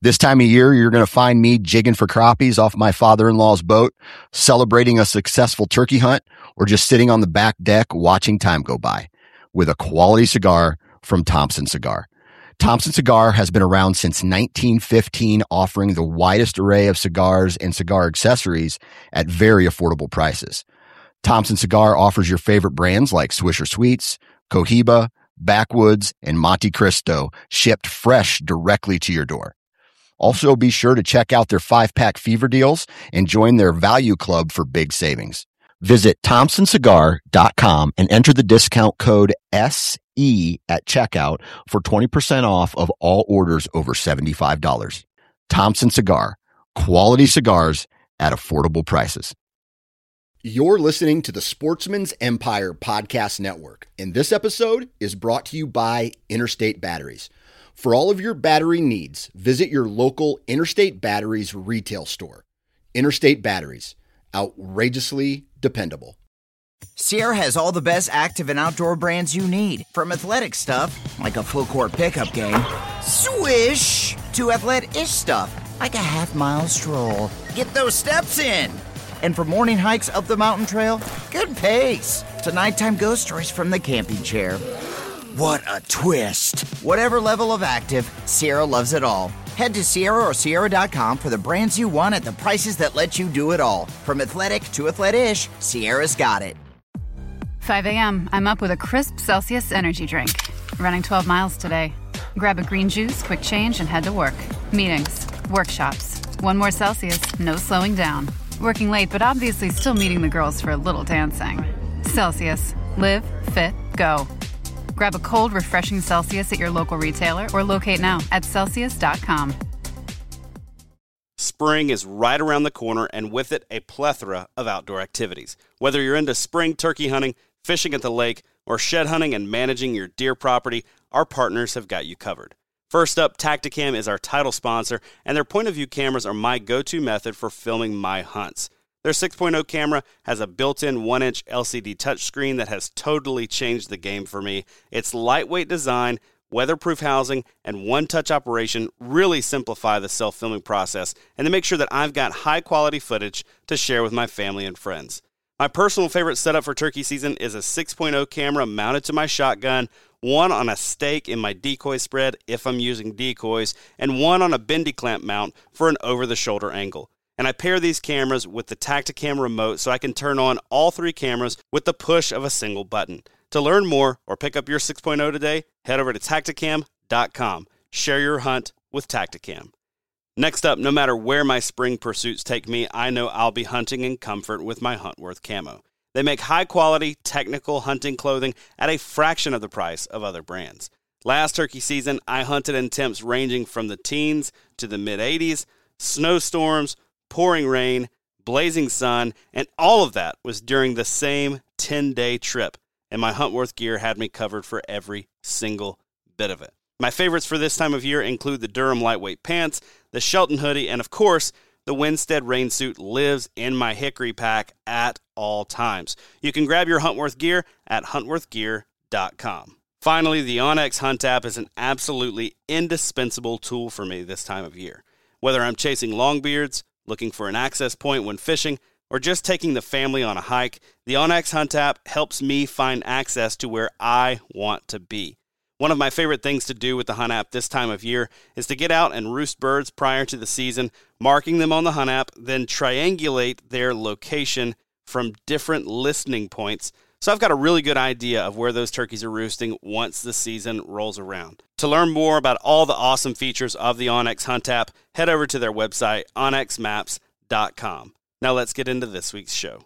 This time of year, you're going to find me jigging for crappies off my father-in-law's boat, celebrating a successful turkey hunt, or just sitting on the back deck watching time go by with a quality cigar from Thompson Cigar. Thompson Cigar has been around since 1915, offering the widest array of cigars and cigar accessories at very affordable prices. Thompson Cigar offers your favorite brands like Swisher Sweets, Cohiba, Backwoods, and Monte Cristo, shipped fresh directly to your door. Also, be sure to check out their 5-pack fever deals and join their value club for big savings. Visit ThompsonCigar.com and enter the discount code SE at checkout for 20% off of all orders over $75. Thompson Cigar, quality cigars at affordable prices. You're listening to the Sportsman's Empire Podcast Network, and this episode is brought to you by Interstate Batteries. For all of your battery needs, visit your local Interstate Batteries retail store. Interstate Batteries, outrageously dependable. Sierra has all the best active and outdoor brands you need. From athletic stuff, like a full court pickup game, swish, to athletic-ish stuff, like a half-mile stroll. Get those steps in. And for morning hikes up the mountain trail, good pace. To nighttime ghost stories from the camping chair. What a twist. Whatever level of active, Sierra loves it all. Head to Sierra or Sierra.com for the brands you want at the prices that let you do it all. From athletic to athletic-ish, Sierra's got it. 5 a.m., I'm up with a crisp Celsius energy drink. Running 12 miles today. Grab a green juice, quick change, and head to work. Meetings, workshops. One more Celsius, no slowing down. Working late, but obviously still meeting the girls for a little dancing. Celsius. Live, fit, go. Grab a cold, refreshing Celsius at your local retailer or locate now at Celsius.com. Spring is right around the corner, and with it, a plethora of outdoor activities. Whether you're into spring turkey hunting, fishing at the lake, or shed hunting and managing your deer property, our partners have got you covered. First up, Tactacam is our title sponsor, and their point-of-view cameras are my go-to method for filming my hunts. Their 6.0 camera has a built-in 1-inch LCD touchscreen that has totally changed the game for me. Its lightweight design, weatherproof housing, and one-touch operation really simplify the self-filming process, and they make sure that I've got high-quality footage to share with my family and friends. My personal favorite setup for turkey season is a 6.0 camera mounted to my shotgun, one on a stake in my decoy spread if I'm using decoys, and one on a bendy clamp mount for an over-the-shoulder angle. And I pair these cameras with the Tactacam remote so I can turn on all 3 cameras with the push of a single button. To learn more or pick up your 6.0 today, head over to Tactacam.com. Share your hunt with Tactacam. Next up, no matter where my spring pursuits take me, I know I'll be hunting in comfort with my Huntworth camo. They make high-quality, technical hunting clothing at a fraction of the price of other brands. Last turkey season, I hunted in temps ranging from the teens to the mid-80s, snowstorms, pouring rain, blazing sun, and all of that was during the same 10-day trip, and my Huntworth gear had me covered for every single bit of it. My favorites for this time of year include the Durham lightweight pants, the Shelton hoodie, and of course, the Winstead rain suit lives in my hickory pack at all times. You can grab your Huntworth gear at huntworthgear.com. Finally, the onX Hunt app is an absolutely indispensable tool for me this time of year. Whether I'm chasing longbeards, looking for an access point when fishing, or just taking the family on a hike, the onX Hunt app helps me find access to where I want to be. One of my favorite things to do with the Hunt app this time of year is to get out and roost birds prior to the season, marking them on the Hunt app, then triangulate their location from different listening points. So I've got a really good idea of where those turkeys are roosting once the season rolls around. To learn more about all the awesome features of the onX Hunt app, head over to their website, onxmaps.com. Now let's get into this week's show.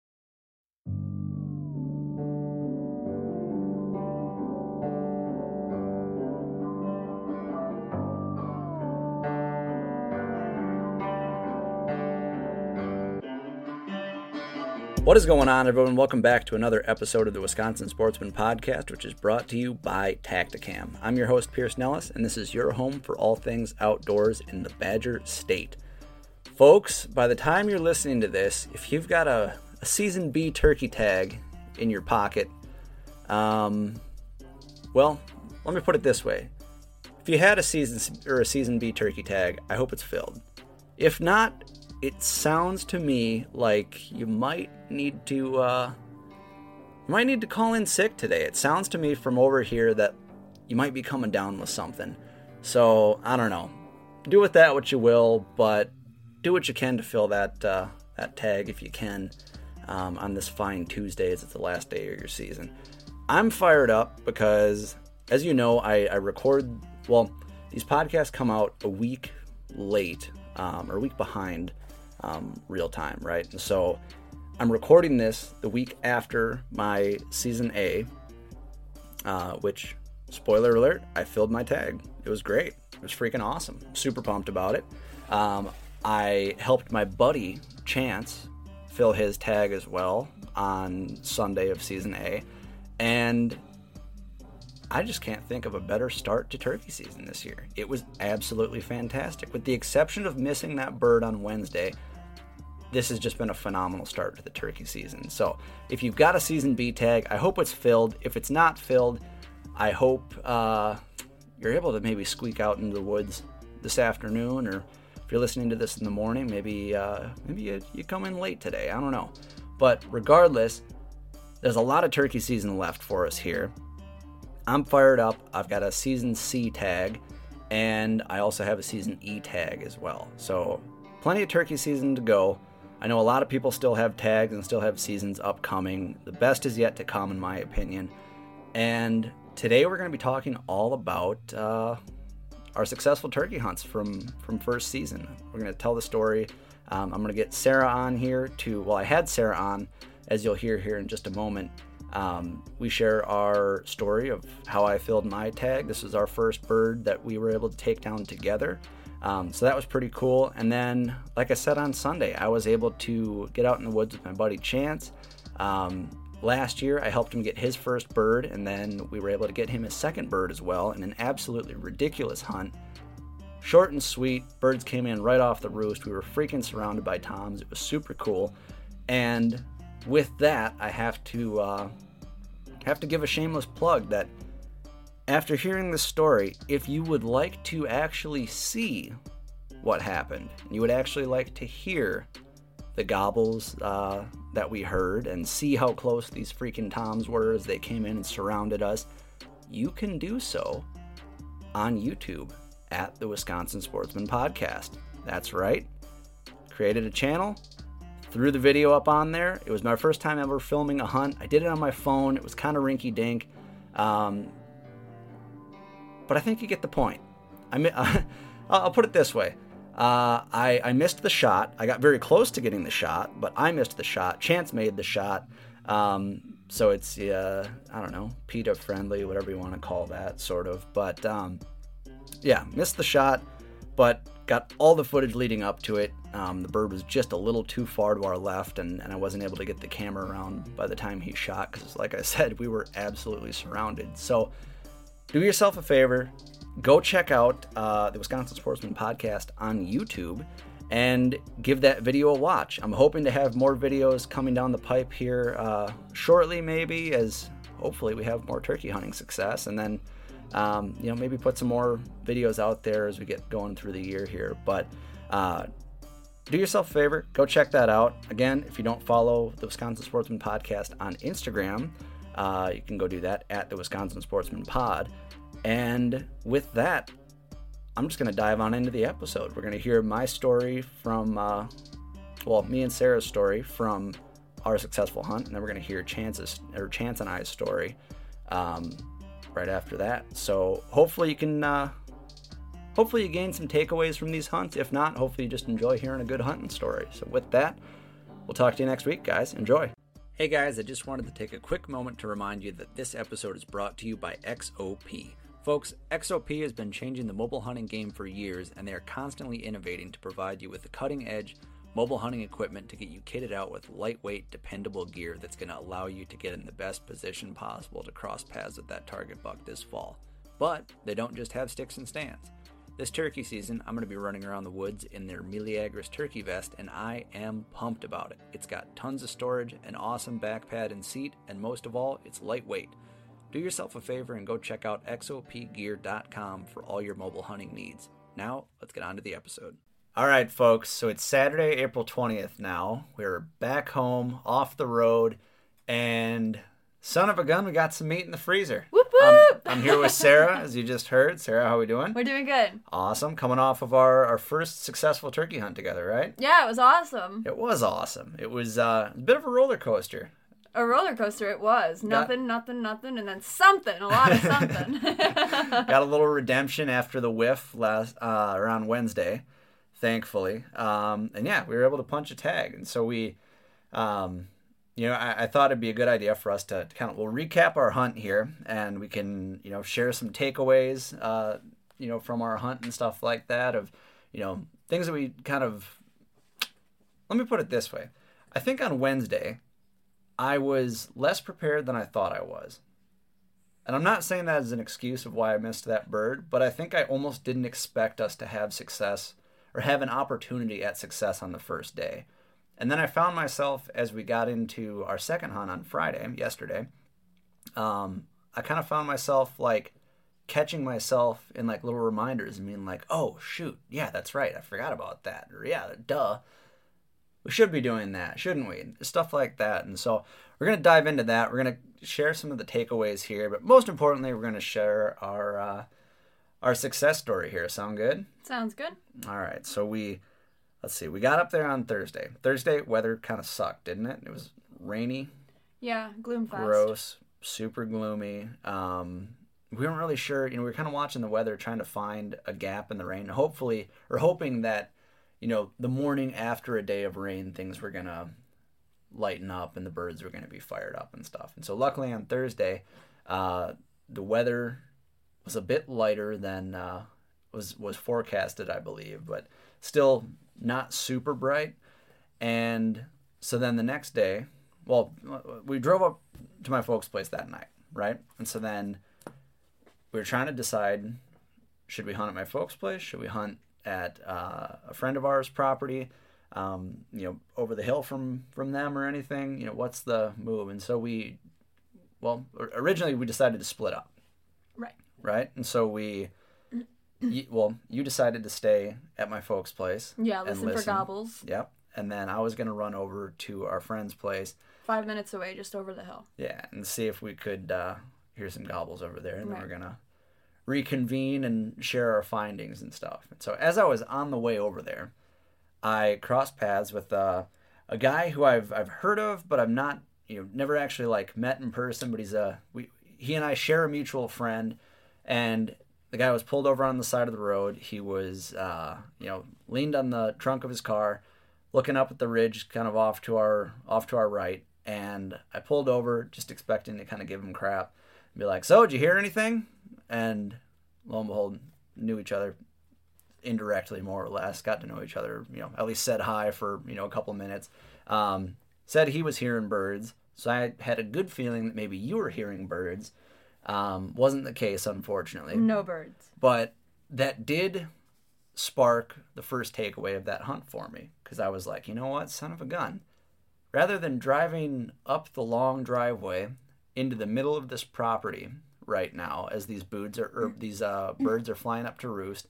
What is going on, everyone? Welcome back to another episode of the Wisconsin Sportsman Podcast, which is brought to you by Tactacam. I'm your host, Pierce Nellis, and this is your home for all things outdoors in the Badger State. Folks, by the time you're listening to this, if you've got a Season B turkey tag in your pocket, well, let me put it this way. If if you had a season B turkey tag, I hope it's filled. If not, it sounds to me like you might need to call in sick today. It sounds to me from over here that you might be coming down with something. So I don't know. Do with that what you will, but do what you can to fill that tag if you can on this fine Tuesday as it's the last day of your season. I'm fired up because, as you know, I record. Well, these podcasts come out a week late or a week behind real time, right? And so I'm recording this the week after my season A, which, spoiler alert, I filled my tag. It was great. It was freaking awesome. Super pumped about it. I helped my buddy Chance fill his tag as well on Sunday of season A, and I just can't think of a better start to turkey season this year. It was absolutely fantastic. With the exception of missing that bird on Wednesday, this has just been a phenomenal start to the turkey season. So if you've got a season B tag, I hope it's filled. If it's not filled, I hope you're able to maybe squeak out into the woods this afternoon, or if you're listening to this in the morning, maybe you come in late today. I don't know. But regardless, there's a lot of turkey season left for us here. I'm fired up. I've got a season C tag, and I also have a season E tag as well. So plenty of turkey season to go. I know a lot of people still have tags and still have seasons upcoming. The best is yet to come, in my opinion. And today we're going to be talking all about our successful turkey hunts from first season. We're going to tell the story. I'm going to get Sarah on here I had Sarah on, as you'll hear here in just a moment. We share our story of how I filled my tag. This was our first bird that we were able to take down together. So that was pretty cool. And then, like I said on Sunday, I was able to get out in the woods with my buddy Chance. Last year, I helped him get his first bird, and then we were able to get him his second bird as well in an absolutely ridiculous hunt. Short and sweet. Birds came in right off the roost. We were freaking surrounded by toms. It was super cool. And with that, I have to give a shameless plug that after hearing this story, if you would like to actually see what happened, and you would actually like to hear the gobbles that we heard and see how close these freaking toms were as they came in and surrounded us, you can do so on YouTube at the Wisconsin Sportsman Podcast. That's right. Created a channel, threw the video up on there. It was my first time ever filming a hunt. I did it on my phone. It was kind of rinky-dink. But I think you get the point. I'll put it this way. I missed the shot. I got very close to getting the shot, but I missed the shot. Chance made the shot. So it's, I don't know, PETA friendly, whatever you want to call that, sort of. But, yeah, missed the shot, but got all the footage leading up to it. The bird was just a little too far to our left, and I wasn't able to get the camera around by the time he shot, because, like I said, we were absolutely surrounded. So do yourself a favor. Go check out the Wisconsin Sportsman Podcast on YouTube and give that video a watch. I'm hoping to have more videos coming down the pipe here shortly, maybe, as hopefully we have more turkey hunting success. And then, maybe put some more videos out there as we get going through the year here. But do yourself a favor. Go check that out. Again, if you don't follow the Wisconsin Sportsman Podcast on Instagram, you can go do that at the Wisconsin Sportsman Pod. And with that, I'm just going to dive on into the episode. We're going to hear my story from, me and Sarah's story from our successful hunt, and then we're going to hear Chance and I's story right after that. So hopefully you can, hopefully you gain some takeaways from these hunts. If not, hopefully you just enjoy hearing a good hunting story. So with that, we'll talk to you next week, guys. Enjoy. Hey guys, I just wanted to take a quick moment to remind you that this episode is brought to you by XOP. Folks, XOP has been changing the mobile hunting game for years, and they are constantly innovating to provide you with the cutting-edge mobile hunting equipment to get you kitted out with lightweight, dependable gear that's going to allow you to get in the best position possible to cross paths with that target buck this fall. But they don't just have sticks and stands. This turkey season, I'm going to be running around the woods in their Meleagris turkey vest, and I am pumped about it. It's got tons of storage, an awesome back pad and seat, and most of all, it's lightweight. do yourself a favor and go check out xopgear.com for all your mobile hunting needs. Now, let's get on to the episode. All right, folks, so it's Saturday, April 20th now. We're back home, off the road, and son of a gun, we got some meat in the freezer. Whoop, whoop! I'm here with Sarah, as you just heard. Sarah, how are we doing? We're doing good. Awesome. Coming off of our first successful turkey hunt together, right? Yeah, it was awesome. It was awesome. It was a bit of a roller coaster. A roller coaster it was. Nothing, and then something. A lot of something. Got a little redemption after the whiff around Wednesday, thankfully. And yeah, we were able to punch a tag. And so we, I thought it'd be a good idea for us to we'll recap our hunt here, and we can, share some takeaways, from our hunt and stuff like that of, things that we let me put it this way. I think on Wednesday, I was less prepared than I thought I was. And I'm not saying that as an excuse of why I missed that bird, but I think I almost didn't expect us to have success or have an opportunity at success on the first day. And then I found myself, as we got into our second hunt on Friday, yesterday, I kind of found myself catching myself in little reminders and being oh, shoot, yeah, that's right, I forgot about that. Or yeah, duh. We should be doing that, shouldn't we? Stuff like that. And so we're going to dive into that. We're going to share some of the takeaways here, but most importantly, we're going to share our success story here. Sound good? Sounds good. All right. So we got up there on Thursday. Thursday, weather kind of sucked, didn't it? It was rainy. Yeah, gloom fest. Gross, super gloomy. We weren't really sure. We were kind of watching the weather, trying to find a gap in the rain, hoping that the morning after a day of rain, things were going to lighten up and the birds were going to be fired up and stuff. And so luckily on Thursday, the weather was a bit lighter than was forecasted, I believe, but still not super bright. And so then the next day, we drove up to my folks' place that night, right? And so then we were trying to decide, should we hunt at my folks' place? Should we hunt at a friend of ours' property, over the hill from them or anything? What's the move? And so originally we decided to split up. Right? And so you decided to stay at my folks' place. Yeah, listen for gobbles. Yep. And then I was going to run over to our friend's place. 5 minutes away, just over the hill. Yeah, and see if we could hear some gobbles over there. And then we're going to reconvene and share our findings and stuff. And so as I was on the way over there, I crossed paths with a guy who I've heard of, but I'm not, never actually met in person, but he and I share a mutual friend, and the guy was pulled over on the side of the road. He was, leaned on the trunk of his car, looking up at the ridge kind of off to our right, and I pulled over just expecting to kind of give him crap and be like, "So, did you hear anything?" And lo and behold, knew each other indirectly, more or less, got to know each other, at least said hi for, a couple of minutes. Said he was hearing birds. So I had a good feeling that maybe you were hearing birds. Wasn't the case, unfortunately. No birds. But that did spark the first takeaway of that hunt for me. Because I was like, you know what, son of a gun. Rather than driving up the long driveway into the middle of this property right now, as these birds are flying up to roost,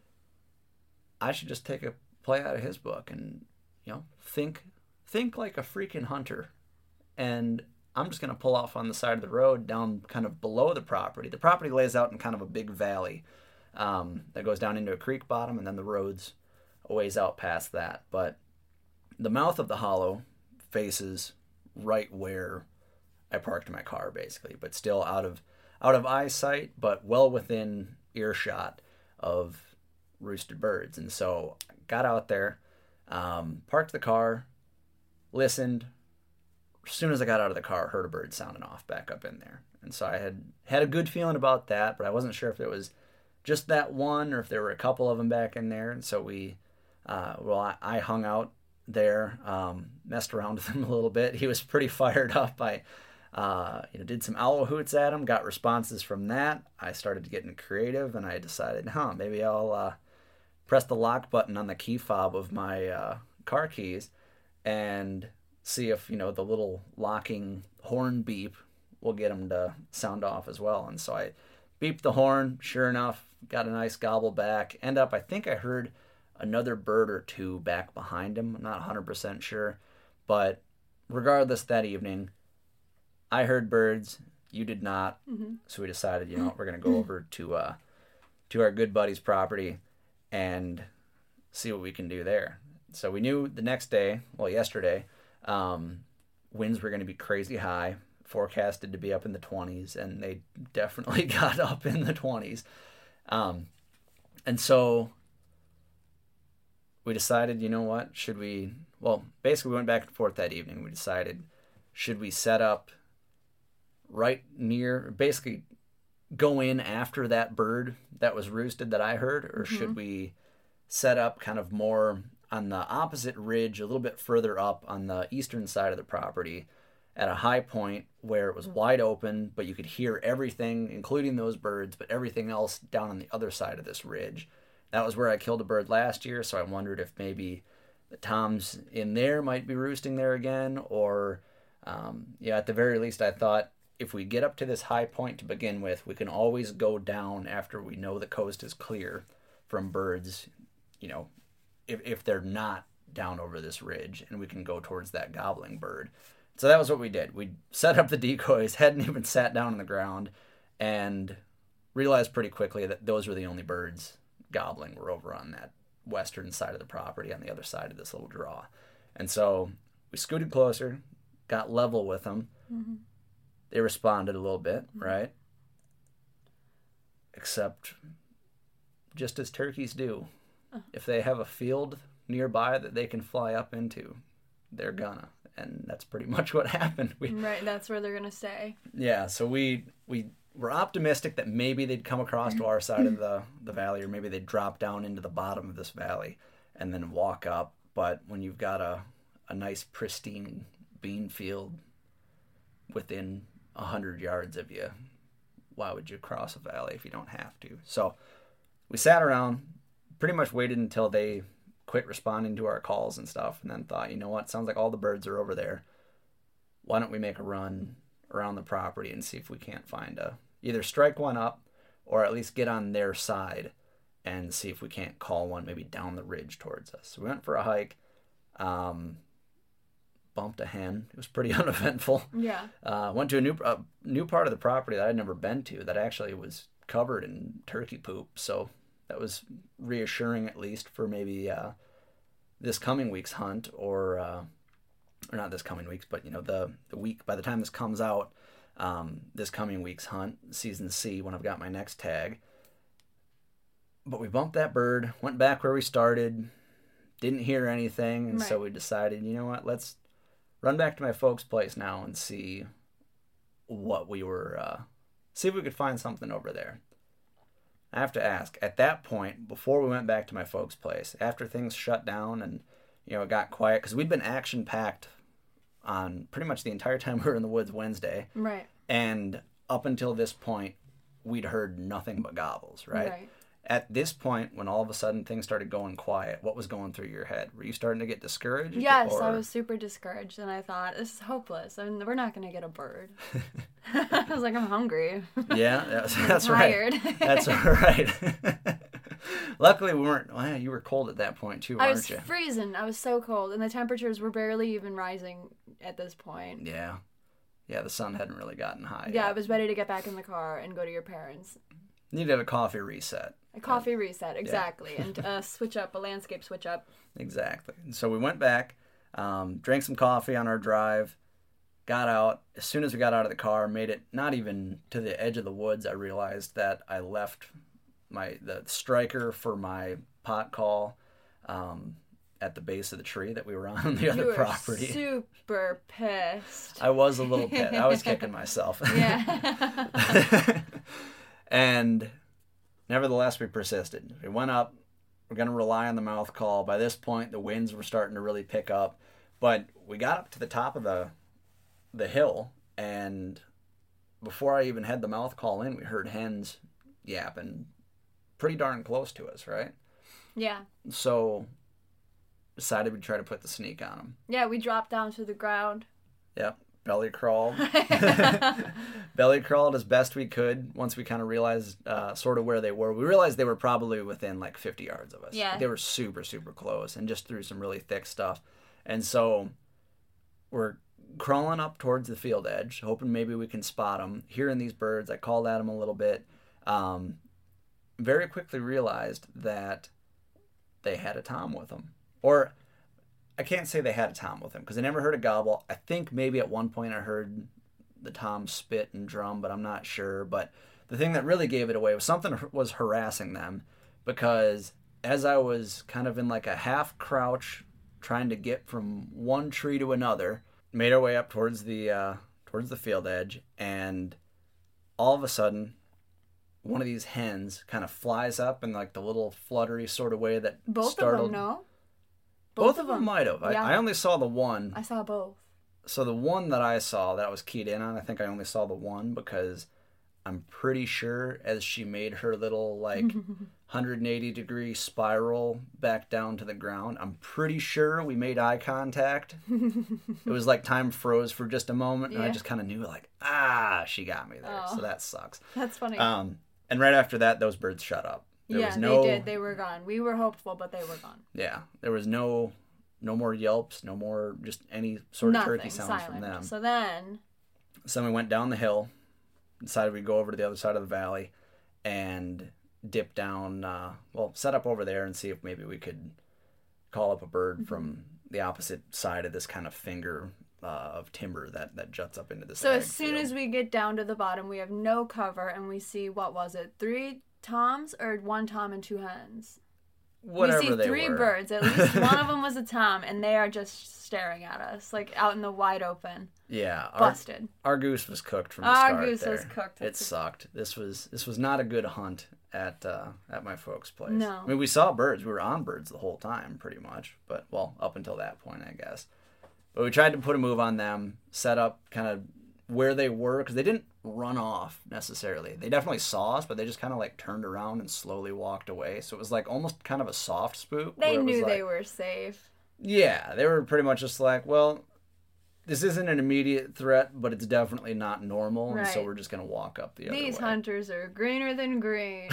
I should just take a play out of his book and think like a freaking hunter. And I'm just going to pull off on the side of the road down kind of below the property. The property lays out in kind of a big valley that goes down into a creek bottom, and then the road's a ways out past that. But the mouth of the hollow faces right where I parked my car, basically, but still out of eyesight, but well within earshot of roosted birds. And so I got out there, parked the car, listened. As soon as I got out of the car, heard a bird sounding off back up in there. And so I had a good feeling about that, but I wasn't sure if it was just that one or if there were a couple of them back in there. And so I hung out there, messed around with him a little bit. He was pretty fired up. I did some owl hoots at him, got responses from that. I started getting creative, and I decided, maybe I'll press the lock button on the key fob of my car keys and see if, the little locking horn beep we'll get them to sound off as well. And so I beeped the horn. Sure enough, got a nice gobble back. I think I heard another bird or two back behind him. I'm not 100% sure. But regardless, that evening, I heard birds. You did not. Mm-hmm. So we decided, we're going to go over to our good buddy's property and see what we can do there. So we knew the next day, yesterday, winds were going to be crazy high, forecasted to be up in the 20s, and they definitely got up in the 20s. And so we decided, basically we went back and forth that evening. We decided, should we set up right near, basically go in after that bird that was roosted that I heard, or should we set up kind of more on the opposite ridge, a little bit further up on the eastern side of the property at a high point where it was wide open, but you could hear everything, including those birds, but everything else down on the other side of this ridge. That was where I killed a bird last year, so I wondered if maybe the toms in there might be roosting there again, or at the very least I thought if we get up to this high point to begin with, we can always go down after we know the coast is clear from birds, if they're not down over this ridge, and we can go towards that gobbling bird. So that was what we did. We set up the decoys, hadn't even sat down on the ground, and realized pretty quickly that those were the only birds gobbling were over on that western side of the property on the other side of this little draw. And so we scooted closer, got level with them. Mm-hmm. They responded a little bit, right? Except just as turkeys do. If they have a field nearby that they can fly up into, they're gonna. And that's pretty much what happened. Right, that's where they're gonna stay. Yeah, so we were optimistic that maybe they'd come across to our side of the valley, or maybe they'd drop down into the bottom of this valley and then walk up. But when you've got a nice pristine bean field within 100 yards of you, why would you cross a valley if you don't have to? So we sat around, pretty much waited until they quit responding to our calls and stuff, and then thought, sounds like all the birds are over there. Why don't we make a run around the property and see if we can't find either strike one up, or at least get on their side and see if we can't call one maybe down the ridge towards us. So we went for a hike, bumped a hen. It was pretty uneventful. Yeah. Went to a new part of the property that I'd never been to that actually was covered in turkey poop, so that was reassuring, at least for maybe this coming week's hunt, or not this coming week's, but the week by the time this comes out, this coming week's hunt, season C, when I've got my next tag. But we bumped that bird, went back where we started, didn't hear anything, and so we decided, let's run back to my folks' place now and see what we were, see if we could find something over there. I have to ask, at that point, before we went back to my folks' place, after things shut down and, it got quiet, because we'd been action-packed on pretty much the entire time we were in the woods Wednesday. Right. And up until this point, we'd heard nothing but gobbles, right? At this point, when all of a sudden things started going quiet, what was going through your head? Were you starting to get discouraged? Yes, I was super discouraged, and I thought, this is hopeless. We're not going to get a bird. I was like, I'm hungry. Yeah, that's right. That's right. Luckily, we weren't. Well, you were cold at that point, too, weren't you? I was freezing. I was so cold, and the temperatures were barely even rising at this point. Yeah. Yeah, the sun hadn't really gotten high yet. I was ready to get back in the car and go to your parents. Needed a coffee reset. A coffee reset, exactly. Yeah. And a landscape switch up. Exactly. And so we went back, drank some coffee on our drive, got out. As soon as we got out of the car, made it not even to the edge of the woods, I realized that I left the striker for my pot call at the base of the tree that we were on the other property. You were super pissed. I was a little pissed. I was kicking myself. Yeah. And nevertheless, we persisted. We went up. We're going to rely on the mouth call. By this point, the winds were starting to really pick up. But we got up to the top of the hill, and before I even had the mouth call in, we heard hens yapping pretty darn close to us, right? Yeah. So decided we'd try to put the sneak on them. Yeah, we dropped down to the ground. Yep. belly crawled. Belly crawled as best we could once we kind of realized sort of where they were. We realized they were probably within like 50 yards of us. Yeah. They were super, super close and just through some really thick stuff. And so we're crawling up towards the field edge, hoping maybe we can spot them. Hearing these birds, I called at them a little bit. Very quickly realized that they had a tom with them. Or I can't say they had a tom with them because I never heard a gobble. I think maybe at one point I heard the tom spit and drum, but I'm not sure. But the thing that really gave it away was something was harassing them, because as I was kind of in like a half crouch trying to get from one tree to another, made our way up towards the field edge, and all of a sudden one of these hens kind of flies up in like the little fluttery sort of way that Both startled. of them, no? Both of them might have. Yeah. I only saw the one. I saw both. So the one that I saw that I was keyed in on, I think I only saw the one because I'm pretty sure as she made her little like 180-degree spiral back down to the ground, I'm pretty sure we made eye contact. It was like time froze for just a moment, and I just kind of knew like, she got me there. Oh. So that sucks. That's funny. And right after that, those birds shut up. There was they did. They were gone. We were hopeful, but they were gone. Yeah, there was no more yelps, no more just any sort of turkey sounds silent. from them. So then we went down the hill, decided we'd go over to the other side of the valley, and dip down, set up over there and see if maybe we could call up a bird from the opposite side of this kind of finger of timber that juts up into the So as soon as we get down to the bottom, we have no cover, and we see, what was it, 3 toms or 1 tom and 2 hens? Whatever we see they 3 were. birds. At least one of them was a tom, and they are just staring at us, like out in the wide open. Yeah, Busted. Our goose was cooked from the start. Our goose there. was cooked. It sucked. This was not a good hunt at my folks' place. No. I mean, we saw birds. We were on birds the whole time, pretty much. But up until that point, I guess. But we tried to put a move on them, set up kind of where they were, because they didn't run off necessarily. They definitely saw us, but they just kind of like turned around and slowly walked away. So it was like almost kind of a soft spook. They where it was knew like, they were safe. Yeah, they were pretty much just like, well, this isn't an immediate threat, but it's definitely not normal, and so Right. we're just going to walk up the other way. These hunters are greener than green.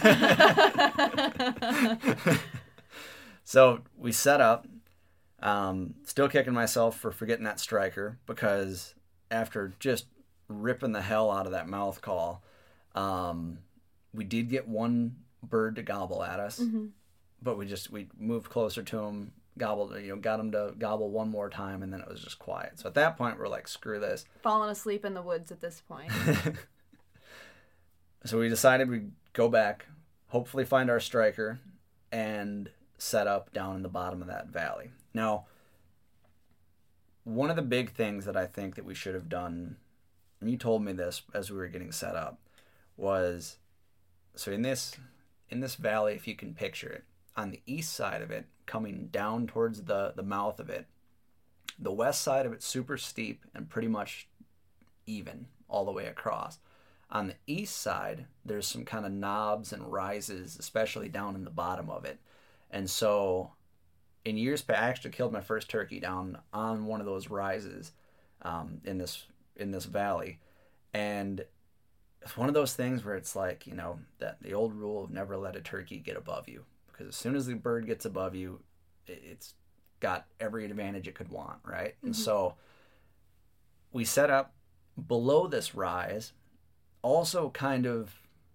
So we set up, still kicking myself for forgetting that striker, because after just ripping the hell out of that mouth call, we did get one bird to gobble at us, but we moved closer to him, got him to gobble one more time, and then it was just quiet. So at that point, we're like, screw this. Falling asleep in the woods at this point. So we decided we'd go back, hopefully find our striker, and set up down in the bottom of that valley. Now, one of the big things that I think that we should have done, and you told me this as we were getting set up, was, so in this valley, if you can picture it, on the east side of it, coming down towards the mouth of it, the west side of it's super steep and pretty much even all the way across. On the east side, there's some kind of knobs and rises, especially down in the bottom of it. And so in years past, I actually killed my first turkey down on one of those rises in this valley. And it's one of those things where it's like, that the old rule of never let a turkey get above you. Because as soon as the bird gets above you, it's got every advantage it could want, right? Mm-hmm. And so we set up below this rise, also kind of,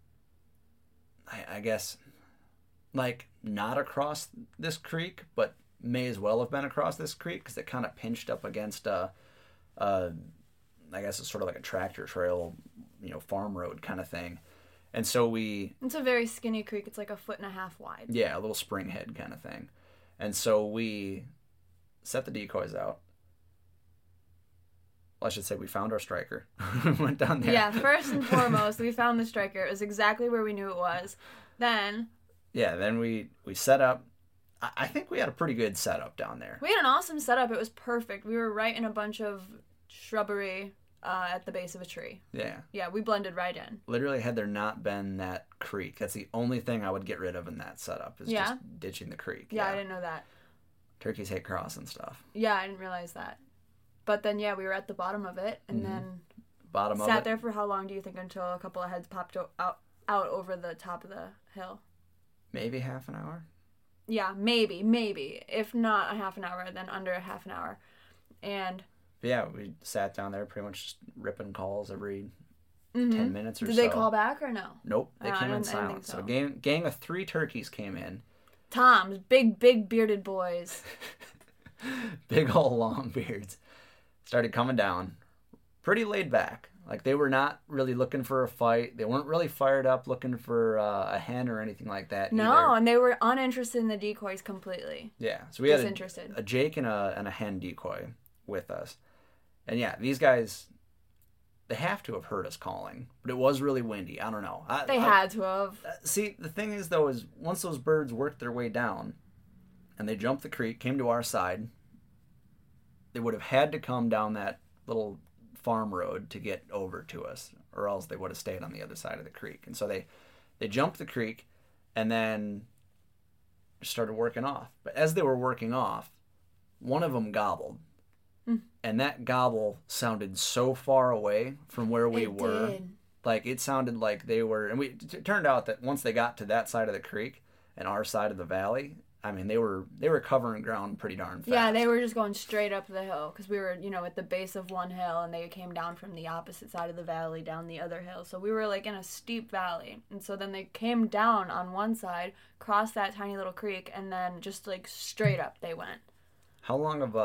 I guess, like not across this creek, but may as well have been across this creek because it kind of pinched up against I guess it's sort of like a tractor trail, farm road kind of thing. And so it's a very skinny creek. It's like 1.5 feet wide. Yeah, a little spring head kind of thing. And so we set the decoys out. Well, I should say we found our striker. Went down there. Yeah, first and foremost, we found the striker. It was exactly where we knew it was. Then we set up. I think we had a pretty good setup down there. We had an awesome setup. It was perfect. We were right in a bunch of shrubbery at the base of a tree. Yeah. Yeah, we blended right in. Literally, had there not been that creek, that's the only thing I would get rid of in that setup, is just ditching the creek. Yeah, I didn't know that. Turkeys hate crossing stuff. Yeah, I didn't realize that. But then, yeah, we were at the bottom of it, and then sat there for how long do you think until a couple of heads popped out over the top of the hill? Maybe half an hour. Yeah, maybe. If not a half an hour, then under a half an hour. And yeah, we sat down there pretty much just ripping calls every 10 minutes or so. Did they call back or no? Nope, they came in silent. So a gang of 3 turkeys came in. Toms, big bearded boys. Big old long beards. Started coming down. Pretty laid back. Like, they were not really looking for a fight. They weren't really fired up looking for a hen or anything like that No, either. And they were uninterested in the decoys completely. Yeah, so we had a Jake and a hen decoy with us. And yeah, these guys, they have to have heard us calling. But it was really windy. I don't know. They had to have. See, the thing is, though, is once those birds worked their way down and they jumped the creek, came to our side, they would have had to come down that little farm road to get over to us, or else they would have stayed on the other side of the creek. And so they jumped the creek and then started working off. But as they were working off, one of them gobbled. And that gobble sounded so far away from where we were. Did. Like, it sounded like they were, and it turned out that once they got to that side of the creek and our side of the valley, I mean, they were covering ground pretty darn fast. Yeah, they were just going straight up the hill because we were, at the base of one hill, and they came down from the opposite side of the valley down the other hill. So we were like in a steep valley, and so then they came down on one side, crossed that tiny little creek, and then just like straight up they went. How long of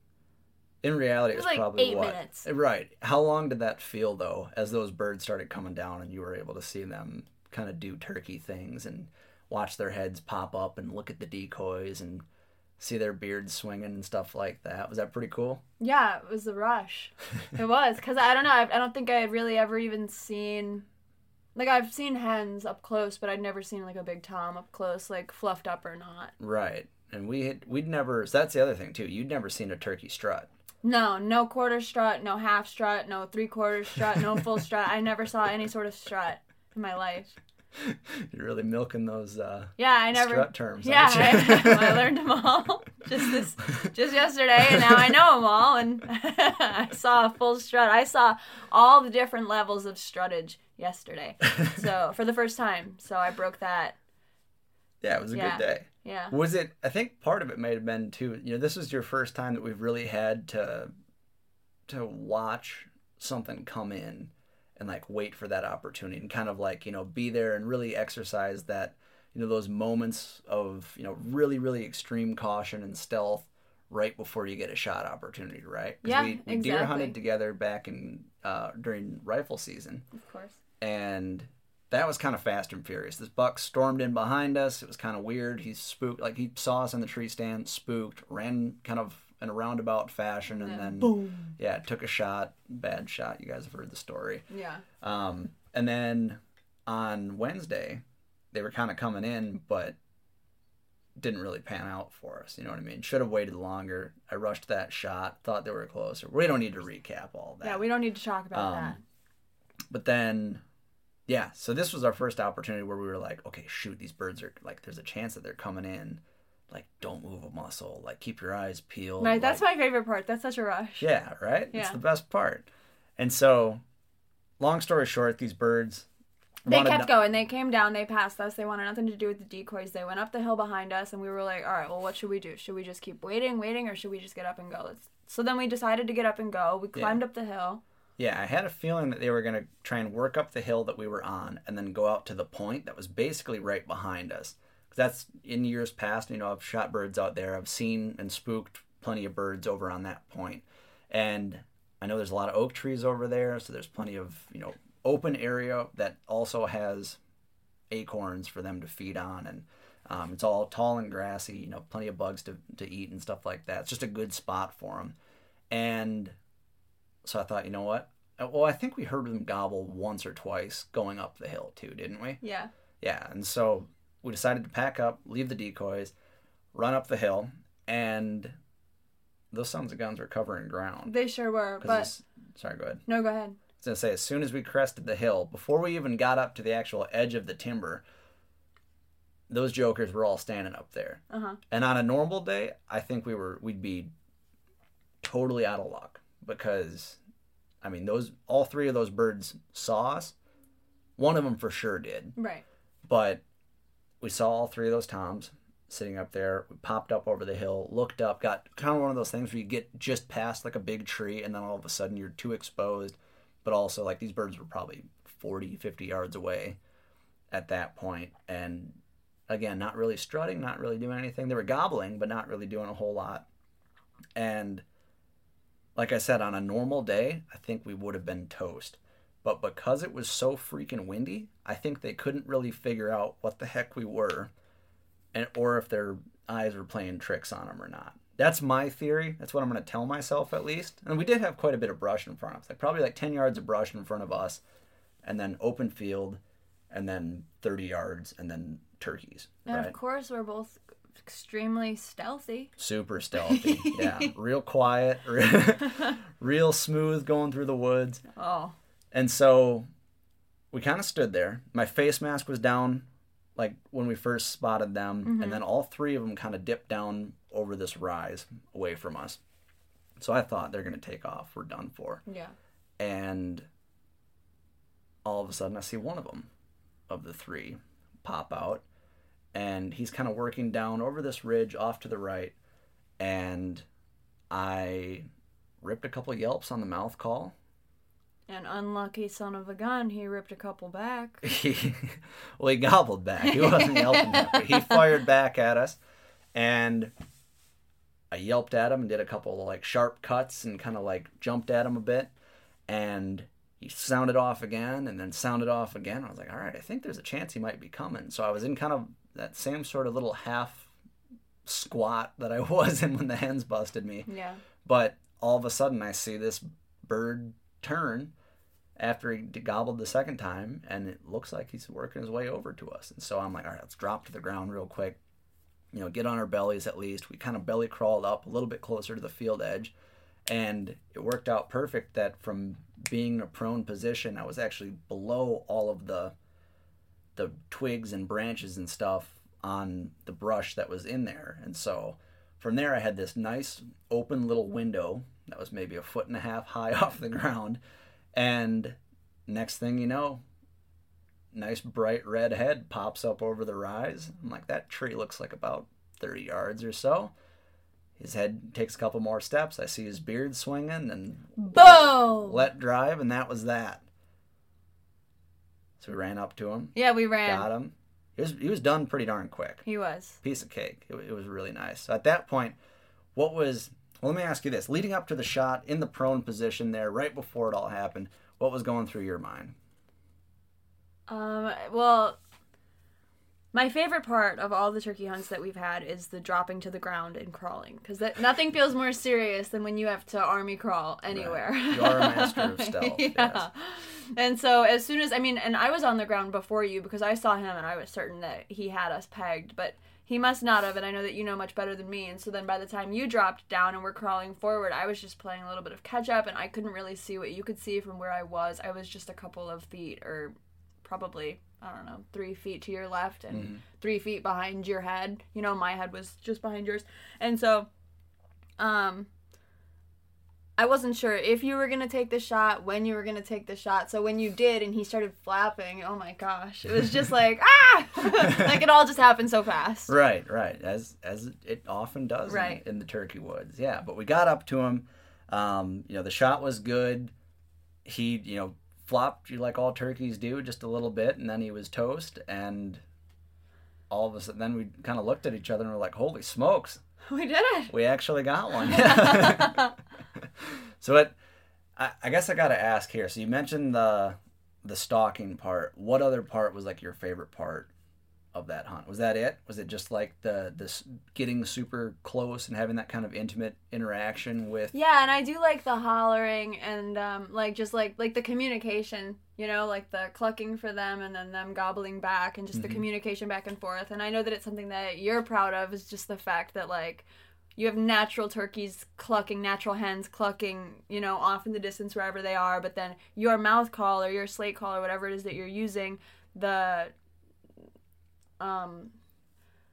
in reality, it was like probably 8 minutes. Right. How long did that feel, though, as those birds started coming down and you were able to see them kind of do turkey things and watch their heads pop up and look at the decoys and see their beards swinging and stuff like that? Was that pretty cool? Yeah, it was a rush. It was, because I don't know, I don't think I had really ever even seen, like, I've seen hens up close, but I'd never seen like a big tom up close, like fluffed up or not. Right. And we'd never, so that's the other thing too, you'd never seen a turkey strut. No quarter strut, no half strut, no 3/4 strut, no full strut. I never saw any sort of strut in my life. You're really milking those strut terms. Yeah, I learned them all just yesterday, and now I know them all. And I saw a full strut. I saw all the different levels of struttage yesterday. So for the first time, so I broke that. Yeah, it was a good day. Yeah. Was it, I think part of it may have been too, this was your first time that we've really had to watch something come in and like wait for that opportunity and kind of like, be there and really exercise that, those moments of, really, really extreme caution and stealth right before you get a shot opportunity, right? Yeah, we exactly. deer hunted together back in, during rifle season. Of course. And that was kind of fast and furious. This buck stormed in behind us. It was kind of weird. He spooked, like he saw us in the tree stand, spooked, ran kind of in a roundabout fashion, and then boom. Yeah, took a shot, bad shot. You guys have heard the story. Yeah. And then on Wednesday, they were kind of coming in, but didn't really pan out for us. You know what I mean? Should have waited longer. I rushed that shot. Thought they were closer. We don't need to recap all that. Yeah, we don't need to talk about that. But then. Yeah, so this was our first opportunity where we were like, okay, shoot, these birds are, like, there's a chance that they're coming in. Like, don't move a muscle. Like, keep your eyes peeled. Right, that's my favorite part. That's such a rush. Yeah, right? Yeah. It's the best part. And so, long story short, these birds... They kept going. They came down. They passed us. They wanted nothing to do with the decoys. They went up the hill behind us, and we were like, all right, well, what should we do? Should we just keep waiting, or should we just get up and go? So then we decided to get up and go. We climbed up the hill. Yeah, I had a feeling that they were going to try and work up the hill that we were on and then go out to the point that was basically right behind us. Because that's, in years past, I've shot birds out there. I've seen and spooked plenty of birds over on that point. And I know there's a lot of oak trees over there, so there's plenty of, open area that also has acorns for them to feed on. And it's all tall and grassy, plenty of bugs to eat and stuff like that. It's just a good spot for them. And... so I thought, you know what? Well, I think we heard them gobble once or twice going up the hill too, didn't we? Yeah. Yeah, and so we decided to pack up, leave the decoys, run up the hill, and those sons of guns were covering ground. They sure were, but... Sorry, go ahead. No, go ahead. I was going to say, as soon as we crested the hill, before we even got up to the actual edge of the timber, those jokers were all standing up there. Uh-huh. And on a normal day, I think we'd be totally out of luck because, I mean, all three of those birds saw us. One of them for sure did. Right. But we saw all three of those toms sitting up there. We popped up over the hill, looked up, got kind of one of those things where you get just past like a big tree and then all of a sudden you're too exposed. But also, like, these birds were probably 40, 50 yards away at that point. And again, not really strutting, not really doing anything. They were gobbling, but not really doing a whole lot. And like I said, on a normal day, I think we would have been toast. But because it was so freaking windy, I think they couldn't really figure out what the heck we were, or if their eyes were playing tricks on them or not. That's my theory. That's what I'm going to tell myself at least. And we did have quite a bit of brush in front of us, like probably like 10 yards of brush in front of us, and then open field, and then 30 yards, and then turkeys. And right? of course, we're both extremely stealthy. Super stealthy. Yeah. Real quiet, real smooth going through the woods. Oh. And so we kind of stood there. My face mask was down like when we first spotted them, and then all three of them kind of dipped down over this rise away from us. So I thought they're going to take off. We're done for. Yeah. And all of a sudden I see one of the three pop out, and he's kind of working down over this ridge off to the right, and I ripped a couple yelps on the mouth call. An unlucky son of a gun, he ripped a couple back. Well, he gobbled back. He wasn't yelping back, but he fired back at us, and I yelped at him and did a couple of like sharp cuts and kind of like jumped at him a bit, and he sounded off again and then sounded off again. I was like, all right, I think there's a chance he might be coming. So I was in kind of that same sort of little half squat that I was in when the hens busted me. Yeah. But all of a sudden I see this bird turn after he gobbled the second time, and it looks like he's working his way over to us. And so I'm like, all right, let's drop to the ground real quick, get on our bellies at least. We kind of belly crawled up a little bit closer to the field edge, and it worked out perfect that from being in a prone position, I was actually below all of the twigs and branches and stuff on the brush that was in there. And so from there I had this nice open little window that was maybe 1.5 feet high off the ground. And next thing you know, nice bright red head pops up over the rise. I'm like, that tree looks like about 30 yards or so. His head takes a couple more steps. I see his beard swinging and boom! Let drive, and that was that. So we ran up to him. Yeah, we ran. Got him. He was done pretty darn quick. He was. Piece of cake. It was really nice. So at that point, let me ask you this. Leading up to the shot, in the prone position there, right before it all happened, what was going through your mind? Well, my favorite part of all the turkey hunts that we've had is the dropping to the ground and crawling. Because nothing feels more serious than when you have to army crawl anywhere. Right. You are a master of stealth. Yeah. Yes. And so as soon as, and I was on the ground before you because I saw him and I was certain that he had us pegged. But he must not have, and I know that you know much better than me. And so then by the time you dropped down and were crawling forward, I was just playing a little bit of catch up, and I couldn't really see what you could see from where I was. I was just a couple of feet, or probably, 3 feet to your left and 3 feet behind your head. My head was just behind yours. And so, I wasn't sure if you were going to take the shot, when you were going to take the shot. So when you did and he started flapping, oh my gosh, it was just like, like it all just happened so fast. Right. As it often does in the turkey woods. Yeah, but we got up to him. The shot was good. He, flopped you like all turkeys do just a little bit, and then he was toast. And all of a sudden, then we kind of looked at each other and were like, holy smokes. We did it. We actually got one. So I guess I got to ask here. So you mentioned the stalking part. What other part was like your favorite part of that hunt? Was that it? Was it just like this getting super close and having that kind of intimate interaction with? Yeah, and I do like the hollering and just the communication. Like the clucking for them and then them gobbling back and just the communication back and forth. And I know that it's something that you're proud of, is just the fact that like you have natural turkeys clucking, natural hens clucking, off in the distance wherever they are. But then your mouth call or your slate call or whatever it is that you're using, the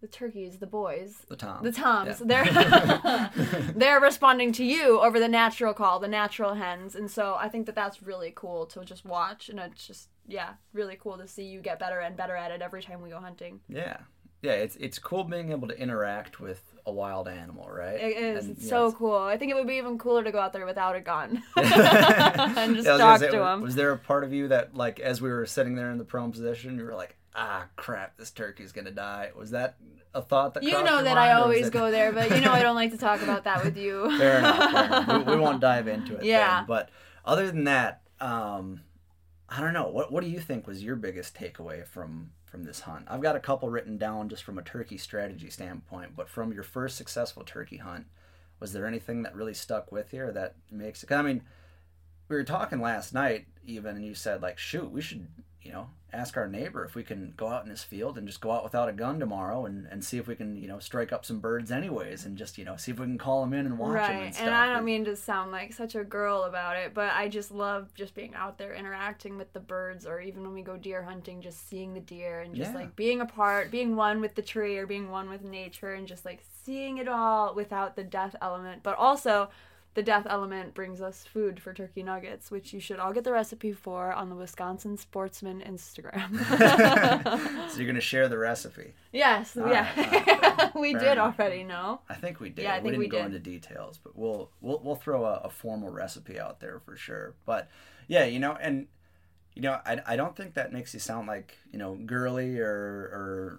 the turkeys, the boys, the toms, yeah. they're responding to you over the natural call, the natural hens, and so I think that that's really cool to just watch, and it's just really cool to see you get better and better at it every time we go hunting. Yeah, it's cool being able to interact with a wild animal, right? It is. It's so cool. I think it would be even cooler to go out there without a gun and just talk to them. Was there a part of you that, like, as we were sitting there in the prone position, you were like, crap, this turkey's gonna die? Was that a thought that crossed your mind? I always go there, but I don't like to talk about that with you. Fair enough. We won't dive into it then. But other than that, I don't know. What do you think was your biggest takeaway from this hunt? I've got a couple written down just from a turkey strategy standpoint, but from your first successful turkey hunt, was there anything that really stuck with you or that makes it? 'Cause, I mean, we were talking last night even, and you said, like, shoot, we should, ask our neighbor if we can go out in his field and just go out without a gun tomorrow and see if we can, strike up some birds anyways, and just, see if we can call them in and watch them and stuff. And I don't mean to sound like such a girl about it, but I just love just being out there interacting with the birds, or even when we go deer hunting, just seeing the deer and just like being apart, being one with the tree or being one with nature, and just like seeing it all without the death element. But also, the death element brings us food for turkey nuggets, which you should all get the recipe for on the Wisconsin Sportsman Instagram. So you're going to share the recipe? Yes. Right. We did already, no? I think we did. Yeah, I think we didn't go into details, but we'll throw a formal recipe out there for sure. But yeah, I don't think that makes you sound like, girly or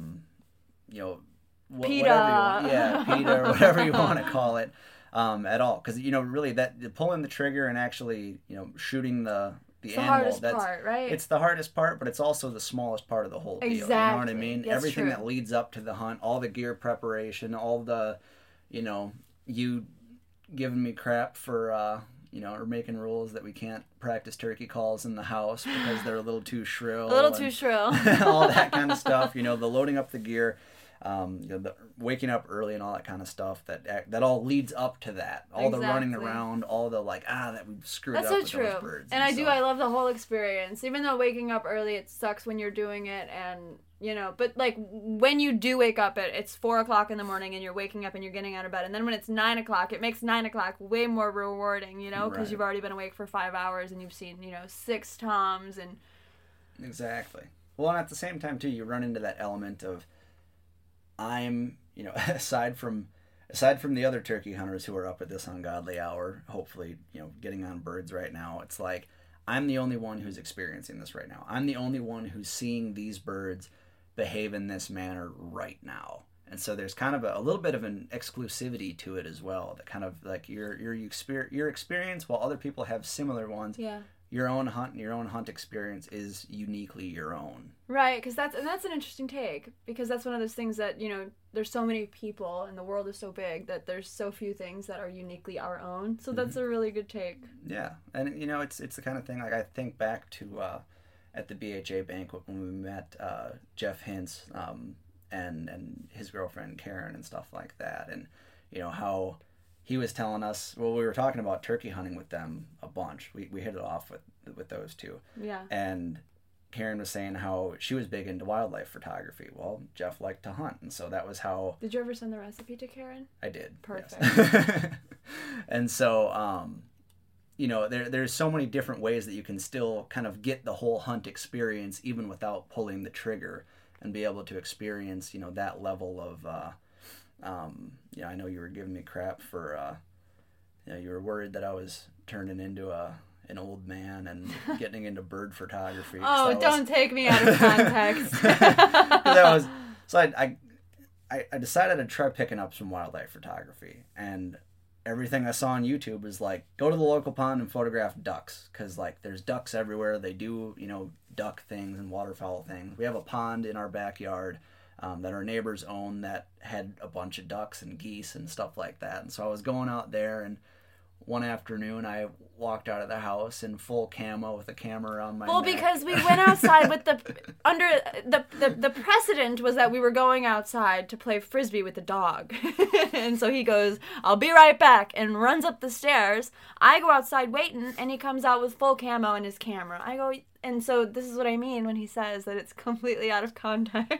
PETA. PETA or whatever you want to call it. At all, because really that pulling the trigger and actually shooting the animal, hardest part, right? It's the hardest part, but it's also the smallest part of the whole deal. Exactly. You know what I mean? That's Everything true. that leads up to the hunt, all the gear preparation, all the you giving me crap for or making rules that we can't practice turkey calls in the house because they're a little too shrill. Too shrill. All that kind of stuff. The loading up the gear. The waking up early and all that kind of stuff that all leads up to that. All the running around, all the that we screwed up with those birds. And I love the whole experience. Even though waking up early, it sucks when you're doing it, and but like when you do wake up it's 4:00 in the morning and you're waking up and you're getting out of bed, and then when it's 9:00, it makes 9:00 way more rewarding, because you've already been awake for 5 hours and you've seen 6 toms and. Exactly. Well, and at the same time too, you run into that element of. I'm, aside from the other turkey hunters who are up at this ungodly hour, hopefully, getting on birds right now, it's like I'm the only one who's experiencing this right now. I'm the only one who's seeing these birds behave in this manner right now. And so there's kind of a little bit of an exclusivity to it as well, that kind of like your experience, while other people have similar ones. Yeah. Your own hunt and your own hunt experience is uniquely your own. Right, because that's an interesting take, because that's one of those things that, there's so many people and the world is so big that there's so few things that are uniquely our own. So that's a really good take. Yeah, and it's the kind of thing, like I think back to at the BHA banquet when we met Jeff Hintz and his girlfriend Karen and stuff like that, and how he was telling us, well, we were talking about turkey hunting with them a bunch. We hit it off with those two. Yeah. And Karen was saying how she was big into wildlife photography. Well, Jeff liked to hunt, and so that was how. Did you ever send the recipe to Karen? I did. Perfect. Yes. And so, there's so many different ways that you can still kind of get the whole hunt experience even without pulling the trigger, and be able to experience, that level of. I know you were giving me crap for, you were worried that I was turning into an old man and getting into bird photography. Oh, don't take me out of context. So I decided to try picking up some wildlife photography, and everything I saw on YouTube was like, go to the local pond and photograph ducks, because there's ducks everywhere. They do, duck things and waterfowl things. We have a pond in our backyard that our neighbors own that had a bunch of ducks and geese and stuff like that. And so I was going out there, and one afternoon I walked out of the house in full camo with a camera on my neck. Because we went outside with the precedent was that we were going outside to play frisbee with the dog. And so he goes, I'll be right back, and runs up the stairs. I go outside waiting, and he comes out with full camo and his camera. I go, and so this is what I mean when he says that it's completely out of context.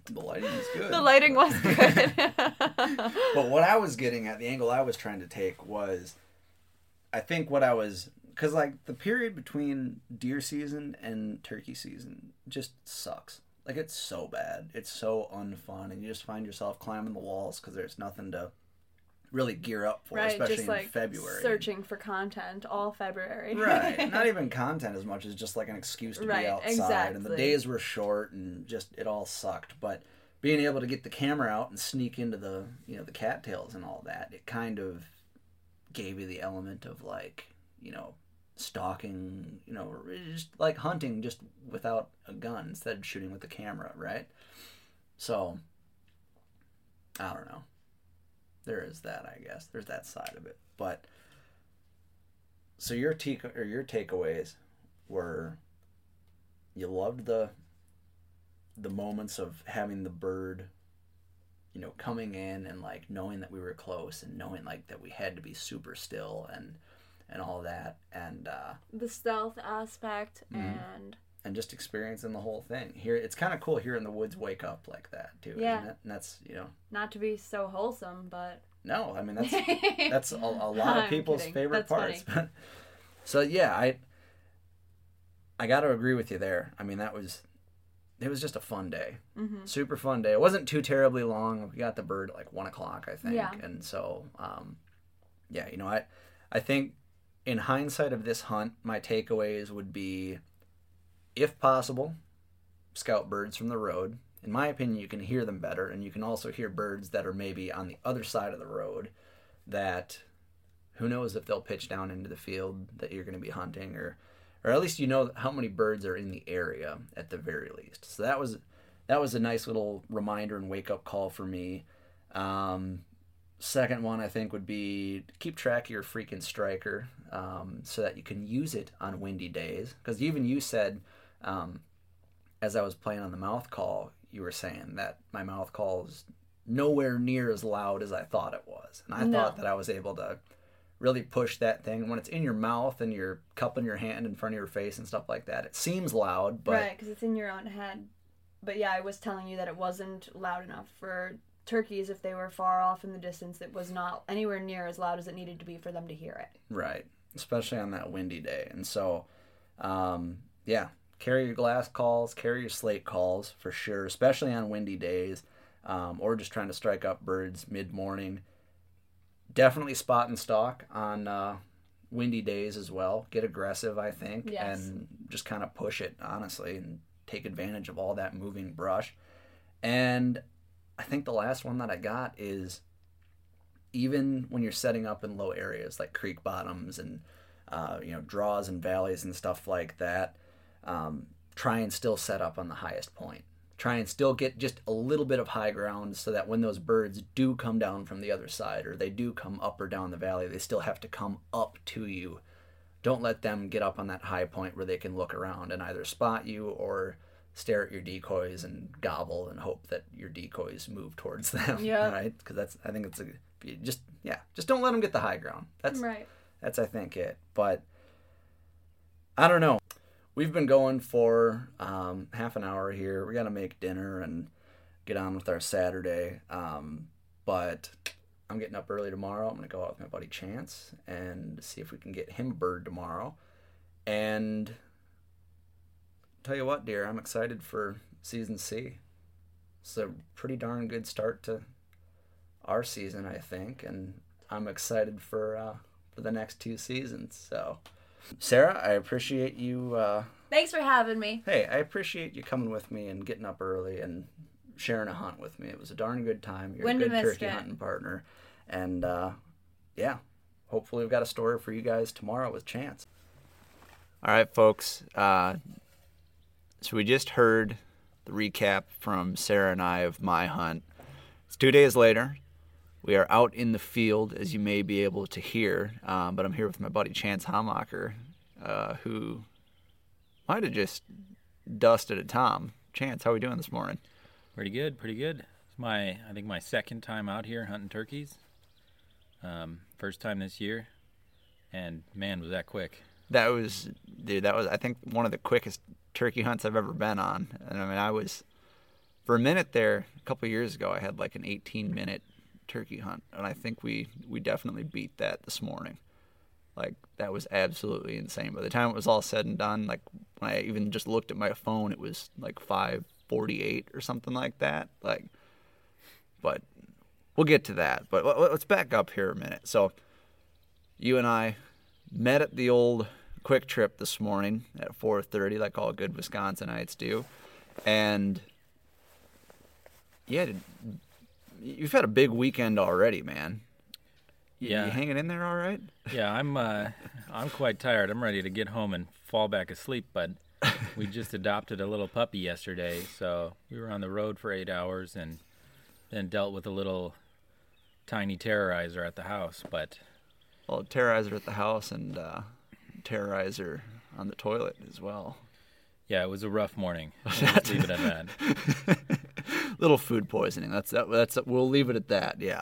The lighting was good. The lighting was good. But what I was getting at, the angle I was trying to take was, I think what I was, because like the period between deer season and turkey season just sucks. Like it's so bad. It's so unfun, and you just find yourself climbing the walls because there's nothing to really gear up for, right, especially just in like February. Searching for content all February. Right. Not even content as much as just like an excuse to be outside. Exactly. And the days were short and just it all sucked. But being able to get the camera out and sneak into the the cattails and all that, it kind of gave you the element of like, stalking, just like hunting just without a gun instead of shooting with the camera, right? So I don't know. There is that, I guess. There's that side of it. But so your takeaways were you loved the moments of having the bird, coming in and like knowing that we were close and knowing like that we had to be super still and all that, and the stealth aspect and just experiencing the whole thing. Here, it's kind of cool hearing the woods wake up like that too, yeah. isn't it? And that's not to be so wholesome, but no, I mean that's a lot of people's favorite parts. So yeah, I got to agree with you there. I mean, it was just a fun day, super fun day. It wasn't too terribly long. We got the bird at like 1:00, I think, yeah. And so I think in hindsight of this hunt, my takeaways would be, if possible, scout birds from the road. In my opinion, you can hear them better, and you can also hear birds that are maybe on the other side of the road that who knows if they'll pitch down into the field that you're going to be hunting, or at least how many birds are in the area at the very least. So that was a nice little reminder and wake-up call for me. Second one, I think, would be keep track of your freaking striker so that you can use it on windy days. Because even you said, as I was playing on the mouth call, you were saying that my mouth call is nowhere near as loud as I thought it was. And I thought that I was able to really push that thing. When it's in your mouth and you're cupping your hand in front of your face and stuff like that, it seems loud. But right, because it's in your own head. But yeah, I was telling you that it wasn't loud enough for turkeys. If they were far off in the distance, it was not anywhere near as loud as it needed to be for them to hear it. Right, especially on that windy day. And so, carry your glass calls, carry your slate calls for sure, especially on windy days, or just trying to strike up birds mid-morning. Definitely spot and stalk on windy days as well. Get aggressive, I think, yes. And just kind of push it, honestly, and take advantage of all that moving brush. And I think the last one that I got is, even when you're setting up in low areas like creek bottoms and draws and valleys and stuff like that, try and still set up on the highest point. Try and still get just a little bit of high ground so that when those birds do come down from the other side, or they do come up or down the valley, they still have to come up to you. Don't let them get up on that high point where they can look around and either spot you or stare at your decoys and gobble and hope that your decoys move towards them. Yeah. Right? Because I think it's just don't let them get the high ground. That's right. That's I think it. But I don't know. We've been going for half an hour here. We got to make dinner and get on with our Saturday. But I'm getting up early tomorrow. I'm going to go out with my buddy Chance and see if we can get him a bird tomorrow. And tell you what, dear, I'm excited for Season C. It's a pretty darn good start to our season, I think. And I'm excited for the next 2 seasons. So, Sarah, I appreciate you. Thanks for having me. Hey, I appreciate you coming with me and getting up early and sharing a hunt with me. It was a darn good time. You're a good turkey hunting partner. And, hopefully we've got a story for you guys tomorrow with Chance. All right, folks. So we just heard the recap from Sarah and I of my hunt. It's 2 days later. We are out in the field, as you may be able to hear, but I'm here with my buddy Chance Hamacher, who might have just dusted at Tom. Chance, how are we doing this morning? Pretty good. It's I think my second time out here hunting turkeys. First time this year, and man, was that quick. That was, I think, one of the quickest turkey hunts I've ever been on. And I mean, I was for a minute there, a couple of years ago, I had like an 18-minute turkey hunt, and I think we definitely beat that this morning. Like, that was absolutely insane. By the time it was all said and done, like, when I even just looked at my phone, it was like 5:48 or something like that. Like, but we'll get to that. But let's back up here a minute. So, you and I met at the old Quick Trip this morning at 4:30, like all good Wisconsinites do. And, yeah, you've had a big weekend already, man. Yeah. You hanging in there all right? Yeah, I'm quite tired. I'm ready to get home and fall back asleep, but we just adopted a little puppy yesterday, so we were on the road for 8 hours and then dealt with a little tiny terrorizer at the house. But Well, terrorizer at the house and terrorizer on the toilet as well. yeah, it was a rough morning. Let's leave it at that. Little food poisoning. That's we'll leave it at that. Yeah.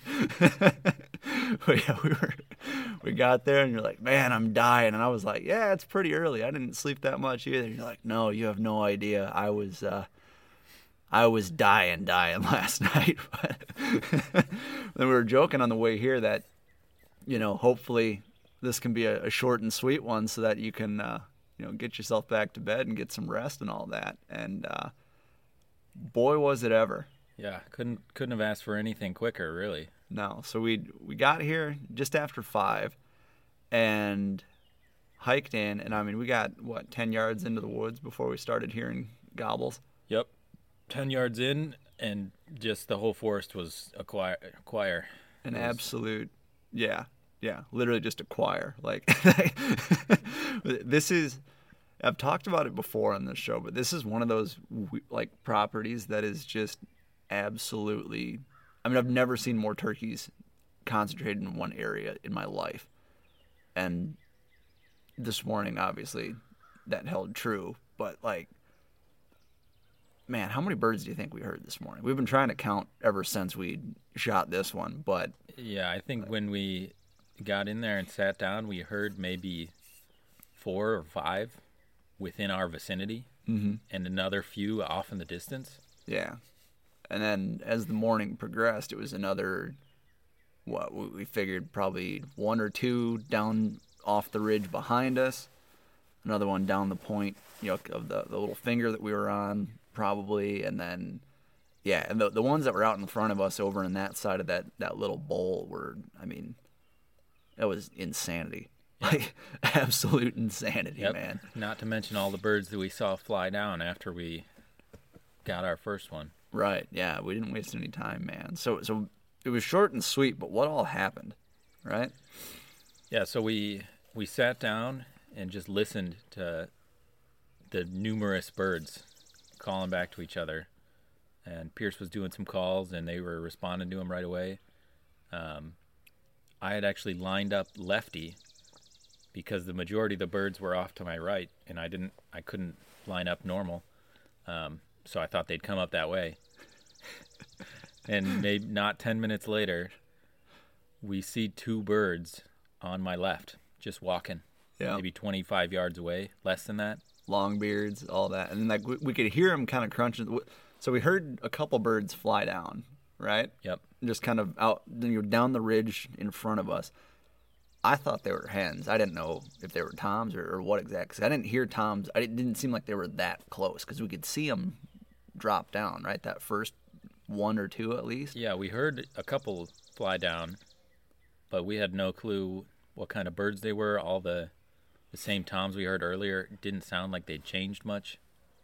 But yeah, we got there and you're like, man, I'm dying, and I was like, yeah, it's pretty early. I didn't sleep that much either. You're like, no, you have no idea. I was dying last night. Then we were joking on the way here that, hopefully this can be a short and sweet one so that you can get yourself back to bed and get some rest and all that. And boy, was it ever. Yeah, couldn't have asked for anything quicker, really. No. So we got here just after 5 and hiked in. And, I mean, we got, 10 yards into the woods before we started hearing gobbles? Yep. 10 yards in, and just the whole forest was a choir. An absolute, yeah, literally just a choir. Like, this is, I've talked about it before on this show, but this is one of those, properties that is just absolutely, I mean, I've never seen more turkeys concentrated in one area in my life. And this morning, obviously, that held true. But, man, how many birds do you think we heard this morning? We've been trying to count ever since we shot this one, but... Yeah, I think when we got in there and sat down, we heard maybe 4 or 5 within our vicinity, and another few off in the distance. Yeah. And then as the morning progressed, it was another, we figured probably 1 or 2 down off the ridge behind us, another one down the point, of the little finger that we were on, probably, and then, yeah, and the ones that were out in front of us over on that side of that little bowl were, I mean, that was insanity. Like, absolute insanity, Yep. man. Not to mention all the birds that we saw fly down after we got our first one. Right, yeah, we didn't waste any time, man. So it was short and sweet, but what all happened, right? Yeah, so we sat down and just listened to the numerous birds calling back to each other. And Pierce was doing some calls, and they were responding to him right away. I had actually lined up lefty because the majority of the birds were off to my right, and I couldn't line up normal. So I thought they'd come up that way. And maybe not 10 minutes later, we see 2 birds on my left just walking, maybe 25 yards away, less than that. Long beards, all that. And then we could hear them kind of crunching. So we heard a couple birds fly down, right? Yep. Just kind of out down the ridge in front of us. I thought they were hens. I didn't know if they were toms or what exactly. 'Cause I didn't hear toms. It didn't seem like they were that close because we could see them drop down, right? That first 1 or 2 at least. Yeah, we heard a couple fly down, but we had no clue what kind of birds they were. All the same toms we heard earlier didn't sound like they'd changed much.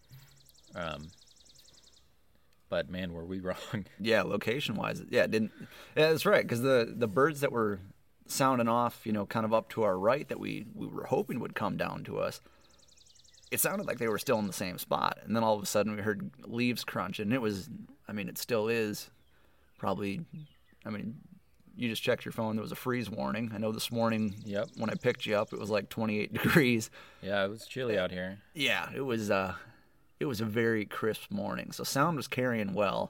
But man, were we wrong? Yeah, location-wise, yeah, it didn't. Yeah, that's right. Because the birds that were sounding off, kind of up to our right that we were hoping would come down to us, it sounded like they were still in the same spot. And then all of a sudden we heard leaves crunch, and it was, I mean, it still is probably, I mean, you just checked your phone, there was a freeze warning. I know this morning when I picked you up, it was like 28 degrees. Yeah, it was chilly out here. Yeah, it was a very crisp morning. So sound was carrying well.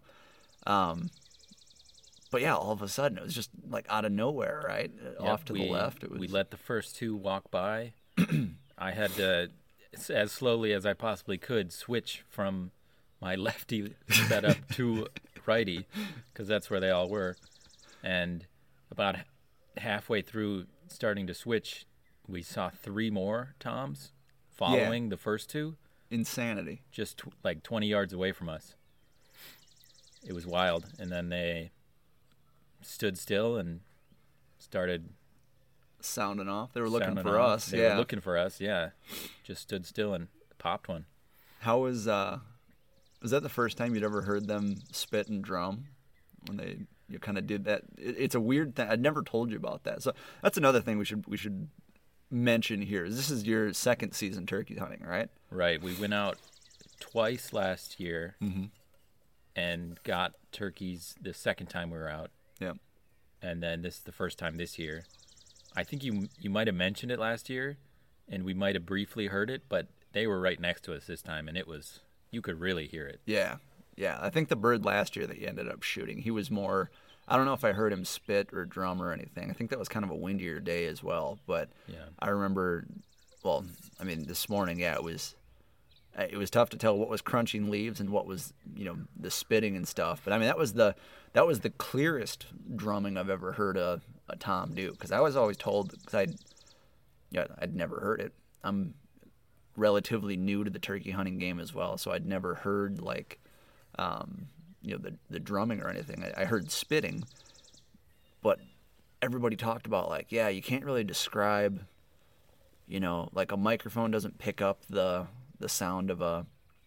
But yeah, all of a sudden it was just like out of nowhere, right? Off to the left. We let the first 2 walk by. I had to, as slowly as I possibly could, switch from my lefty set up to righty, because that's where they all were. And about halfway through starting to switch, we saw 3 more toms following the first 2. Insanity. Just like 20 yards away from us. It was wild. And then they stood still and started sounding off. They were looking sounding for off. us. They yeah. were looking for us, yeah. Just stood still and popped one. How was that the first time you'd ever heard them spit and drum? When you kind of did that? It's a weird thing. I'd never told you about that. So that's another thing we should mention here. This is your second season turkey hunting, right? Right. We went out twice last year and got turkeys the second time we were out. Yeah. And then this is the first time this year. I think you might have mentioned it last year, and we might have briefly heard it, but they were right next to us this time, and you could really hear it. Yeah. Yeah. I think the bird last year that you ended up shooting, he was more, I don't know if I heard him spit or drum or anything. I think that was kind of a windier day as well, but Yeah. I remember, well, I mean, this morning, yeah, it was tough to tell what was crunching leaves and what was, the spitting and stuff. But I mean, that was the clearest drumming I've ever heard a tom do. Because I was always told, because I'd never heard it. I'm relatively new to the turkey hunting game as well, so I'd never heard like, the drumming or anything. I heard spitting, but everybody talked about like, yeah, you can't really describe, like a microphone doesn't pick up the sound of a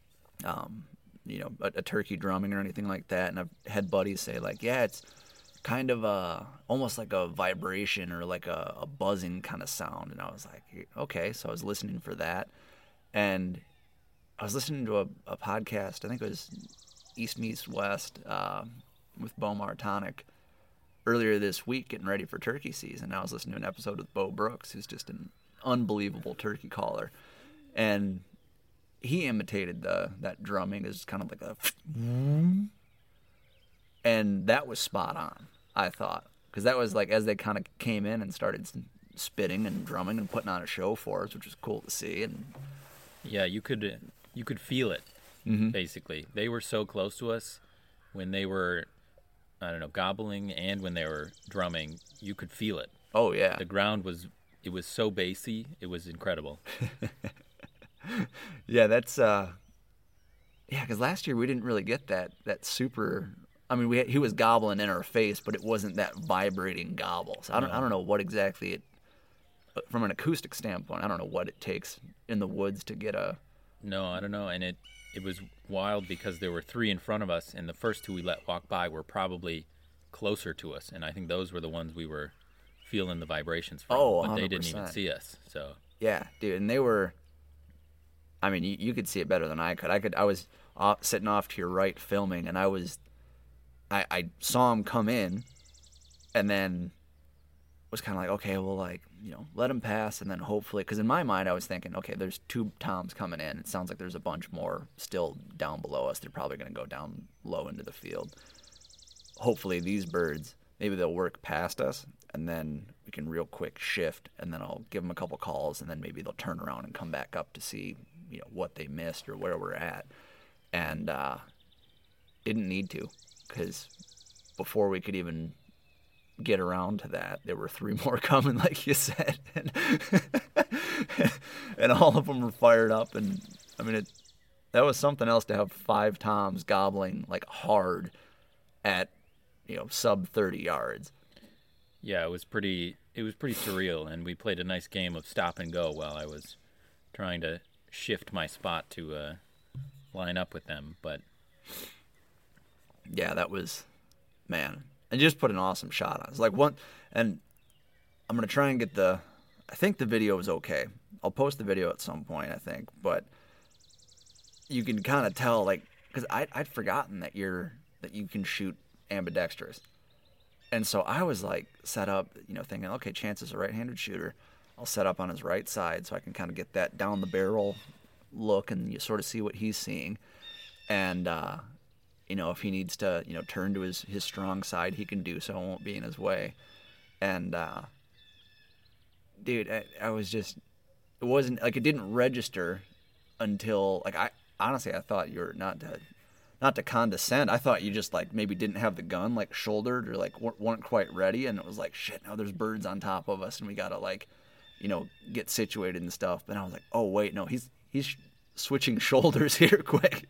turkey drumming or anything like that. And I've had buddies say like, yeah, it's kind of almost like a vibration or like a buzzing kind of sound. And I was like, okay. So I was listening for that, and I was listening to a podcast. I think it was East Meets West with Bo Martonic earlier this week, getting ready for turkey season. I was listening to an episode with Bo Brooks, who's just an unbelievable turkey caller, and he imitated that drumming as kind of like a, and that was spot on, I thought, because that was like as they kind of came in and started spitting and drumming and putting on a show for us, which was cool to see. And yeah, you could feel it. Basically, they were so close to us when they were, gobbling, and when they were drumming, you could feel it. Oh yeah, the ground was so bassy, it was incredible. Yeah, that's because last year we didn't really get that super. I mean, he was gobbling in our face, but it wasn't that vibrating gobble. So I don't know what exactly it, from an acoustic standpoint, I don't know what it takes in the woods to get a. No, I don't know, and it was wild because there were 3 in front of us, and the first 2 we let walk by were probably closer to us, and I think those were the ones we were feeling the vibrations from. Oh, 100%. But they didn't even see us. So yeah, dude, and they were. I mean, you could see it better than I could. I was sitting off to your right filming, and I saw him come in, and then was kind of like, okay, well, like, let him pass, and then hopefully, because in my mind I was thinking, okay, there's 2 toms coming in. It sounds like there's a bunch more still down below us. They're probably going to go down low into the field. Hopefully these birds, maybe they'll work past us, and then we can real quick shift, and then I'll give them a couple calls, and then maybe they'll turn around and come back up to see what they missed or where we're at. And didn't need to, because before we could even get around to that, there were 3 more coming, like you said, and all of them were fired up. And I mean, that was something else to have 5 toms gobbling like hard at sub 30 yards. Yeah, it was pretty surreal, and we played a nice game of stop and go while I was trying to shift my spot to line up with them. But yeah, that was, man, and just put an awesome shot on. It's like one, and I'm gonna try and get I think the video is okay. I'll post the video at some point, I think, but you can kind of tell, like, because I'd forgotten that you can shoot ambidextrous, and so I was like set up, thinking, okay, Chance is a right-handed shooter. I'll set up on his right side so I can kind of get that down the barrel look, and you sort of see what he's seeing. And if he needs to, turn to his strong side, he can do so. It won't be in his way. And dude, I was just, it wasn't like, it didn't register until, like, I thought you were, not to not to condescend, I thought you just like maybe didn't have the gun like shouldered or like weren't quite ready, and it was like, shit, now there's birds on top of us and we gotta like, get situated and stuff. But I was like, oh wait, no, he's switching shoulders here quick.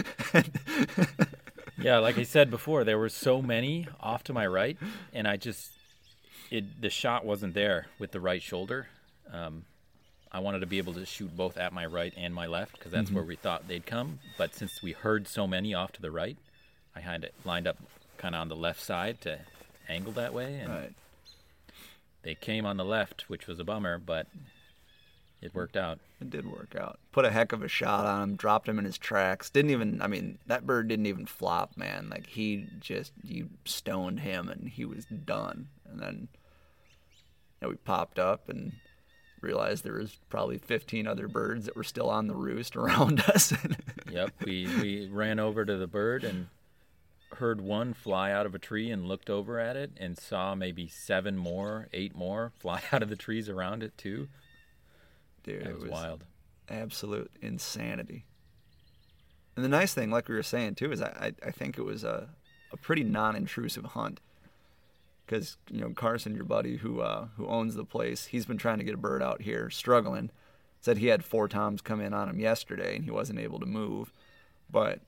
Yeah, like I said before, there were so many off to my right, and the shot wasn't there with the right shoulder. I wanted to be able to shoot both at my right and my left because that's where we thought they'd come. But since we heard so many off to the right, I had it lined up kind of on the left side to angle that way. And Right. they came on the left, which was a bummer, but it worked out. It did work out. Put a heck of a shot on him, dropped him in his tracks. That bird didn't even flop, man. Like, you stoned him and he was done. And then we popped up and realized there was probably 15 other birds that were still on the roost around us. Yep, we ran over to the bird and heard one fly out of a tree and looked over at it and saw maybe 7 more, 8 more fly out of the trees around it too. Dude, It was wild. Absolute insanity. And the nice thing, like we were saying too, is I think it was a pretty non-intrusive hunt. Because, Carson, your buddy who owns the place, he's been trying to get a bird out here, struggling. Said he had 4 toms come in on him yesterday and he wasn't able to move. But,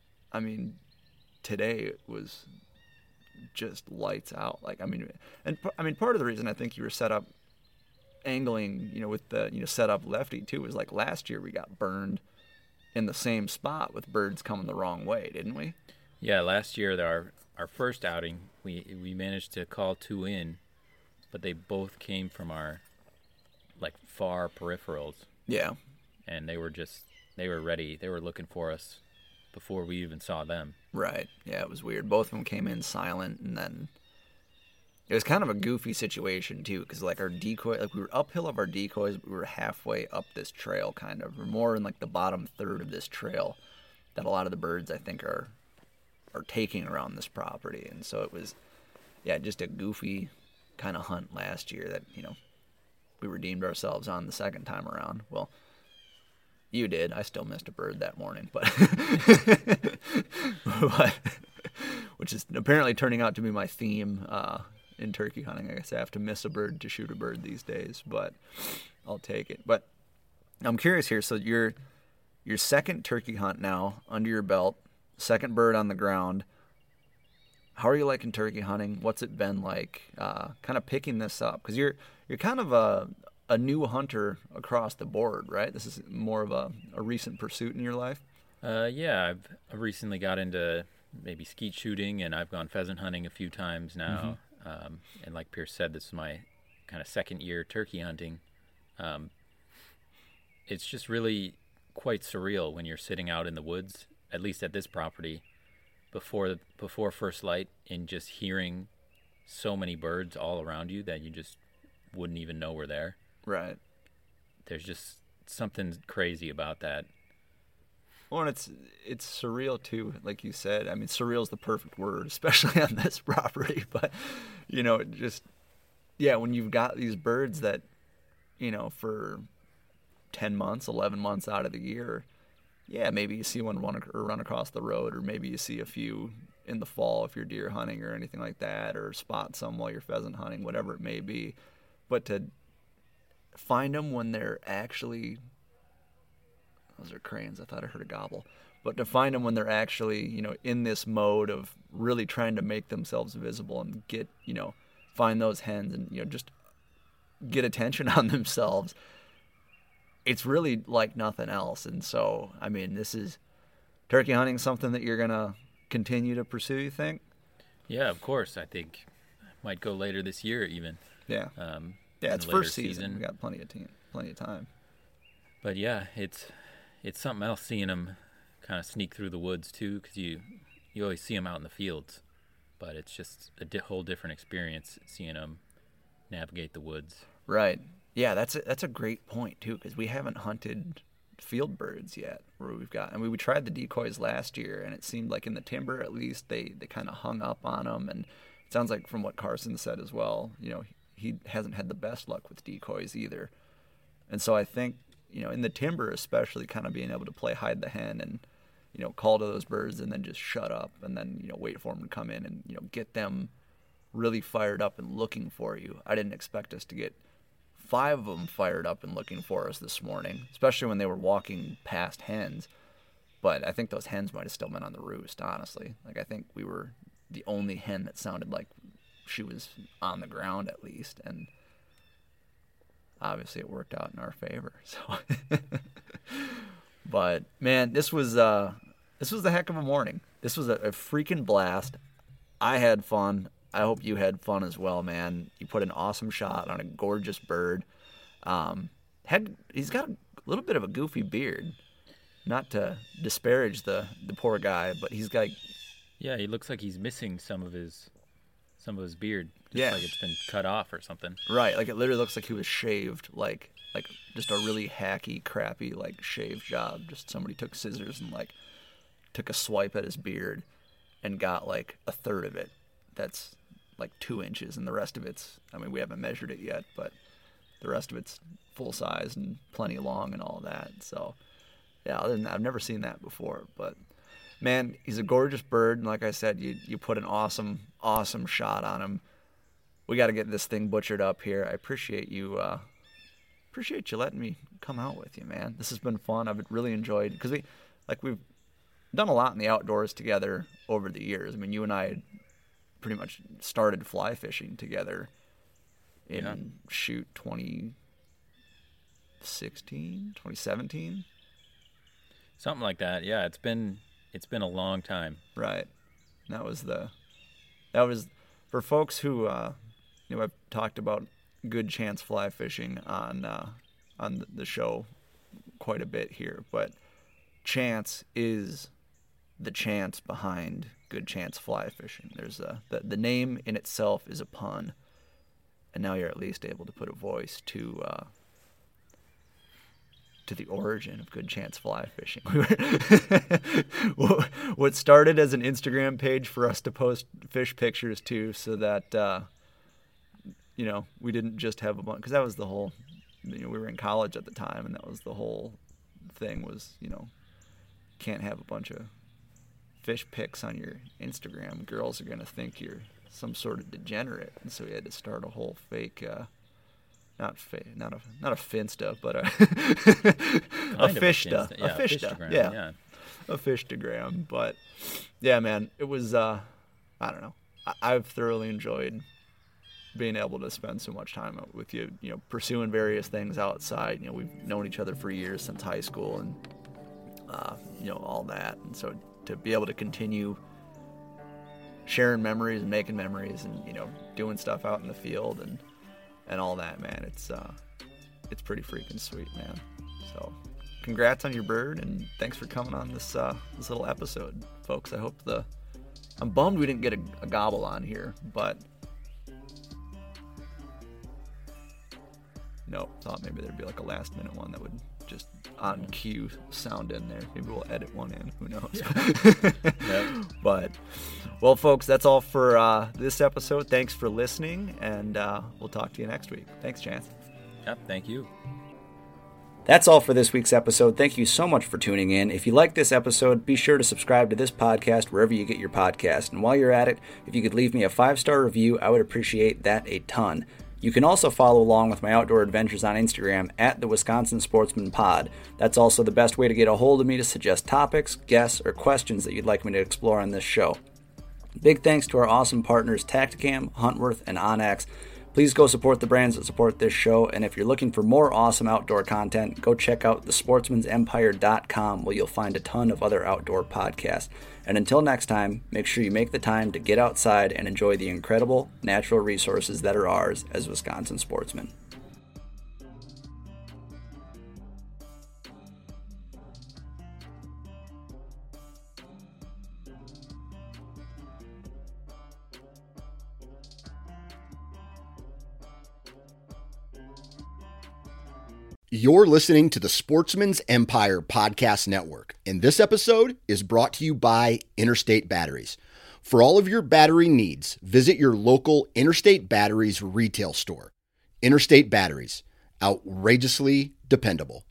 today it was just lights out. Part of the reason I think you were set up angling, with the, set up lefty too, was like last year we got burned in the same spot with birds coming the wrong way, didn't we? Yeah, last year our first outing, we managed to call 2 in, but they both came from our like far peripherals. Yeah. And they were ready. They were looking for us before we even saw them. Right. Yeah, it was weird. Both of them came in silent, and then it was kind of a goofy situation too, because like our decoy, like we were uphill of our decoys, but we were halfway up this trail, kind of. We're more in like the bottom third of this trail that a lot of the birds I think are taking around this property. And so it was, just a goofy kind of hunt last year that, we redeemed ourselves on the second time around. Well, you did. I still missed a bird that morning, but which is apparently turning out to be my theme in turkey hunting. I guess I have to miss a bird to shoot a bird these days, but I'll take it. But I'm curious here. So your second turkey hunt now under your belt, second bird on the ground. How are you liking turkey hunting? What's it been like kind of picking this up? Because you're kind of a new hunter across the board, right? This is more of a recent pursuit in your life? Yeah, I've recently got into maybe skeet shooting, and I've gone pheasant hunting a few times now. And like Pierce said, this is my kind of second year turkey hunting. It's just really quite surreal when you're sitting out in the woods, at least at this property, before first light, and just hearing so many birds all around you that you just wouldn't even know were there. Right. There's just something crazy about that. Well, and it's surreal too, like you said. I mean, surreal is the perfect word, especially on this property. But it just, when you've got these birds that, for 10 months, 11 months out of the year, maybe you see one run across the road, or maybe you see a few in the fall if you're deer hunting or anything like that, or spot some while you're pheasant hunting, whatever it may be. But to find them when they're actually, those are cranes, I thought I heard a gobble, but to find them when they're actually, in this mode of really trying to make themselves visible and get, find those hens and, just get attention on themselves, it's really like nothing else. And so, this is turkey hunting, something that you're going to continue to pursue, you think? Yeah, of course. I think I might go later this year even. Yeah. It's first season. We got plenty of time. But yeah, it's something else seeing them kind of sneak through the woods too, because you always see them out in the fields, but it's just a whole different experience seeing them navigate the woods. Right. Yeah, that's a great point too, because we haven't hunted field birds yet. Where we tried the decoys last year, and it seemed like in the timber at least they kind of hung up on them, and it sounds like from what Carson said as well, he hasn't had the best luck with decoys either. And so I think, in the timber especially, kind of being able to play hide the hen and call to those birds and then just shut up and then, wait for them to come in and, get them really fired up and looking for you. I didn't expect us to get 5 of them fired up and looking for us this morning, especially when they were walking past hens. But I think those hens might have still been on the roost, honestly. Like, I think we were the only hen that sounded like she was on the ground at least. And obviously it worked out in our favor. So, but man, this was a heck of a morning. This was a freaking blast. I had fun. I hope you had fun as well, man. You put an awesome shot on a gorgeous bird. He's got a little bit of a goofy beard. Not to disparage the poor guy, but he's got. Yeah, he looks like he's missing some of his beard. Yeah, like it's been cut off or something. Right, like it literally looks like he was shaved, like just a really hacky, crappy shave job. Just somebody took scissors and took a swipe at his beard, and got a third of it. That's 2 inches, and the rest of it's. I mean, we haven't measured it yet, but the rest of it's full size and plenty long and all that. So. Yeah, other than that, I've never seen that before. But, man, he's a gorgeous bird. And like I said, you put an awesome, awesome shot on him. We got to get this thing butchered up here. I appreciate you letting me come out with you, man. This has been fun. I've really enjoyed because we've done a lot in the outdoors together over the years. I mean, you and I pretty much started fly fishing together in 2017. Something like that. Yeah, it's been a long time. Right. That was for folks who I've talked about Good Chance fly fishing on the show quite a bit here, but Chance is the chance behind Good Chance fly fishing. There's the name in itself is a pun, and now you're at least able to put a voice to the origin of Good Chance fly fishing. What started as an Instagram page for us to post fish pictures to, so that we didn't just have a bunch, because that was the whole. We were in college at the time, and that was the whole thing was can't have a bunch of fish pics on your Instagram. Girls are gonna think you're some sort of degenerate, and so we had to start a whole fake. Not a Finsta, but a Fishta. Yeah, a Fishta. Yeah. A Fishtagram. But yeah, man, it was I don't know. I've thoroughly enjoyed being able to spend so much time with you, pursuing various things outside. We've known each other for years, since high school, and all that. And so to be able to continue sharing memories and making memories and doing stuff out in the field and all that, man, it's pretty freaking sweet, man. So congrats on your bird, and thanks for coming on this little episode, folks. I'm bummed we didn't get a gobble on here, but thought maybe there'd be a last minute one that would just on cue sound in there. Maybe we'll edit one in, who knows. Yep. But well, folks, that's all for this episode. Thanks for listening, and we'll talk to you next week. Thanks, Chance. Yep, thank you. That's all for this week's episode. Thank you so much for tuning in. If you like this episode, be sure to subscribe to this podcast wherever you get your podcast. And while you're at it, if you could leave me a 5-star review, I would appreciate that a ton. You can also follow along with my outdoor adventures on Instagram at the Wisconsin Sportsman Pod. That's also the best way to get a hold of me to suggest topics, guests, or questions that you'd like me to explore on this show. Big thanks to our awesome partners Tactacam, Huntworth, and Onyx. Please go support the brands that support this show, and if you're looking for more awesome outdoor content, go check out thesportsmansempire.com, where you'll find a ton of other outdoor podcasts. And until next time, make sure you make the time to get outside and enjoy the incredible natural resources that are ours as Wisconsin sportsmen. You're listening to the Sportsman's Empire Podcast Network, and this episode is brought to you by Interstate Batteries. For all of your battery needs, visit your local Interstate Batteries retail store. Interstate Batteries, outrageously dependable.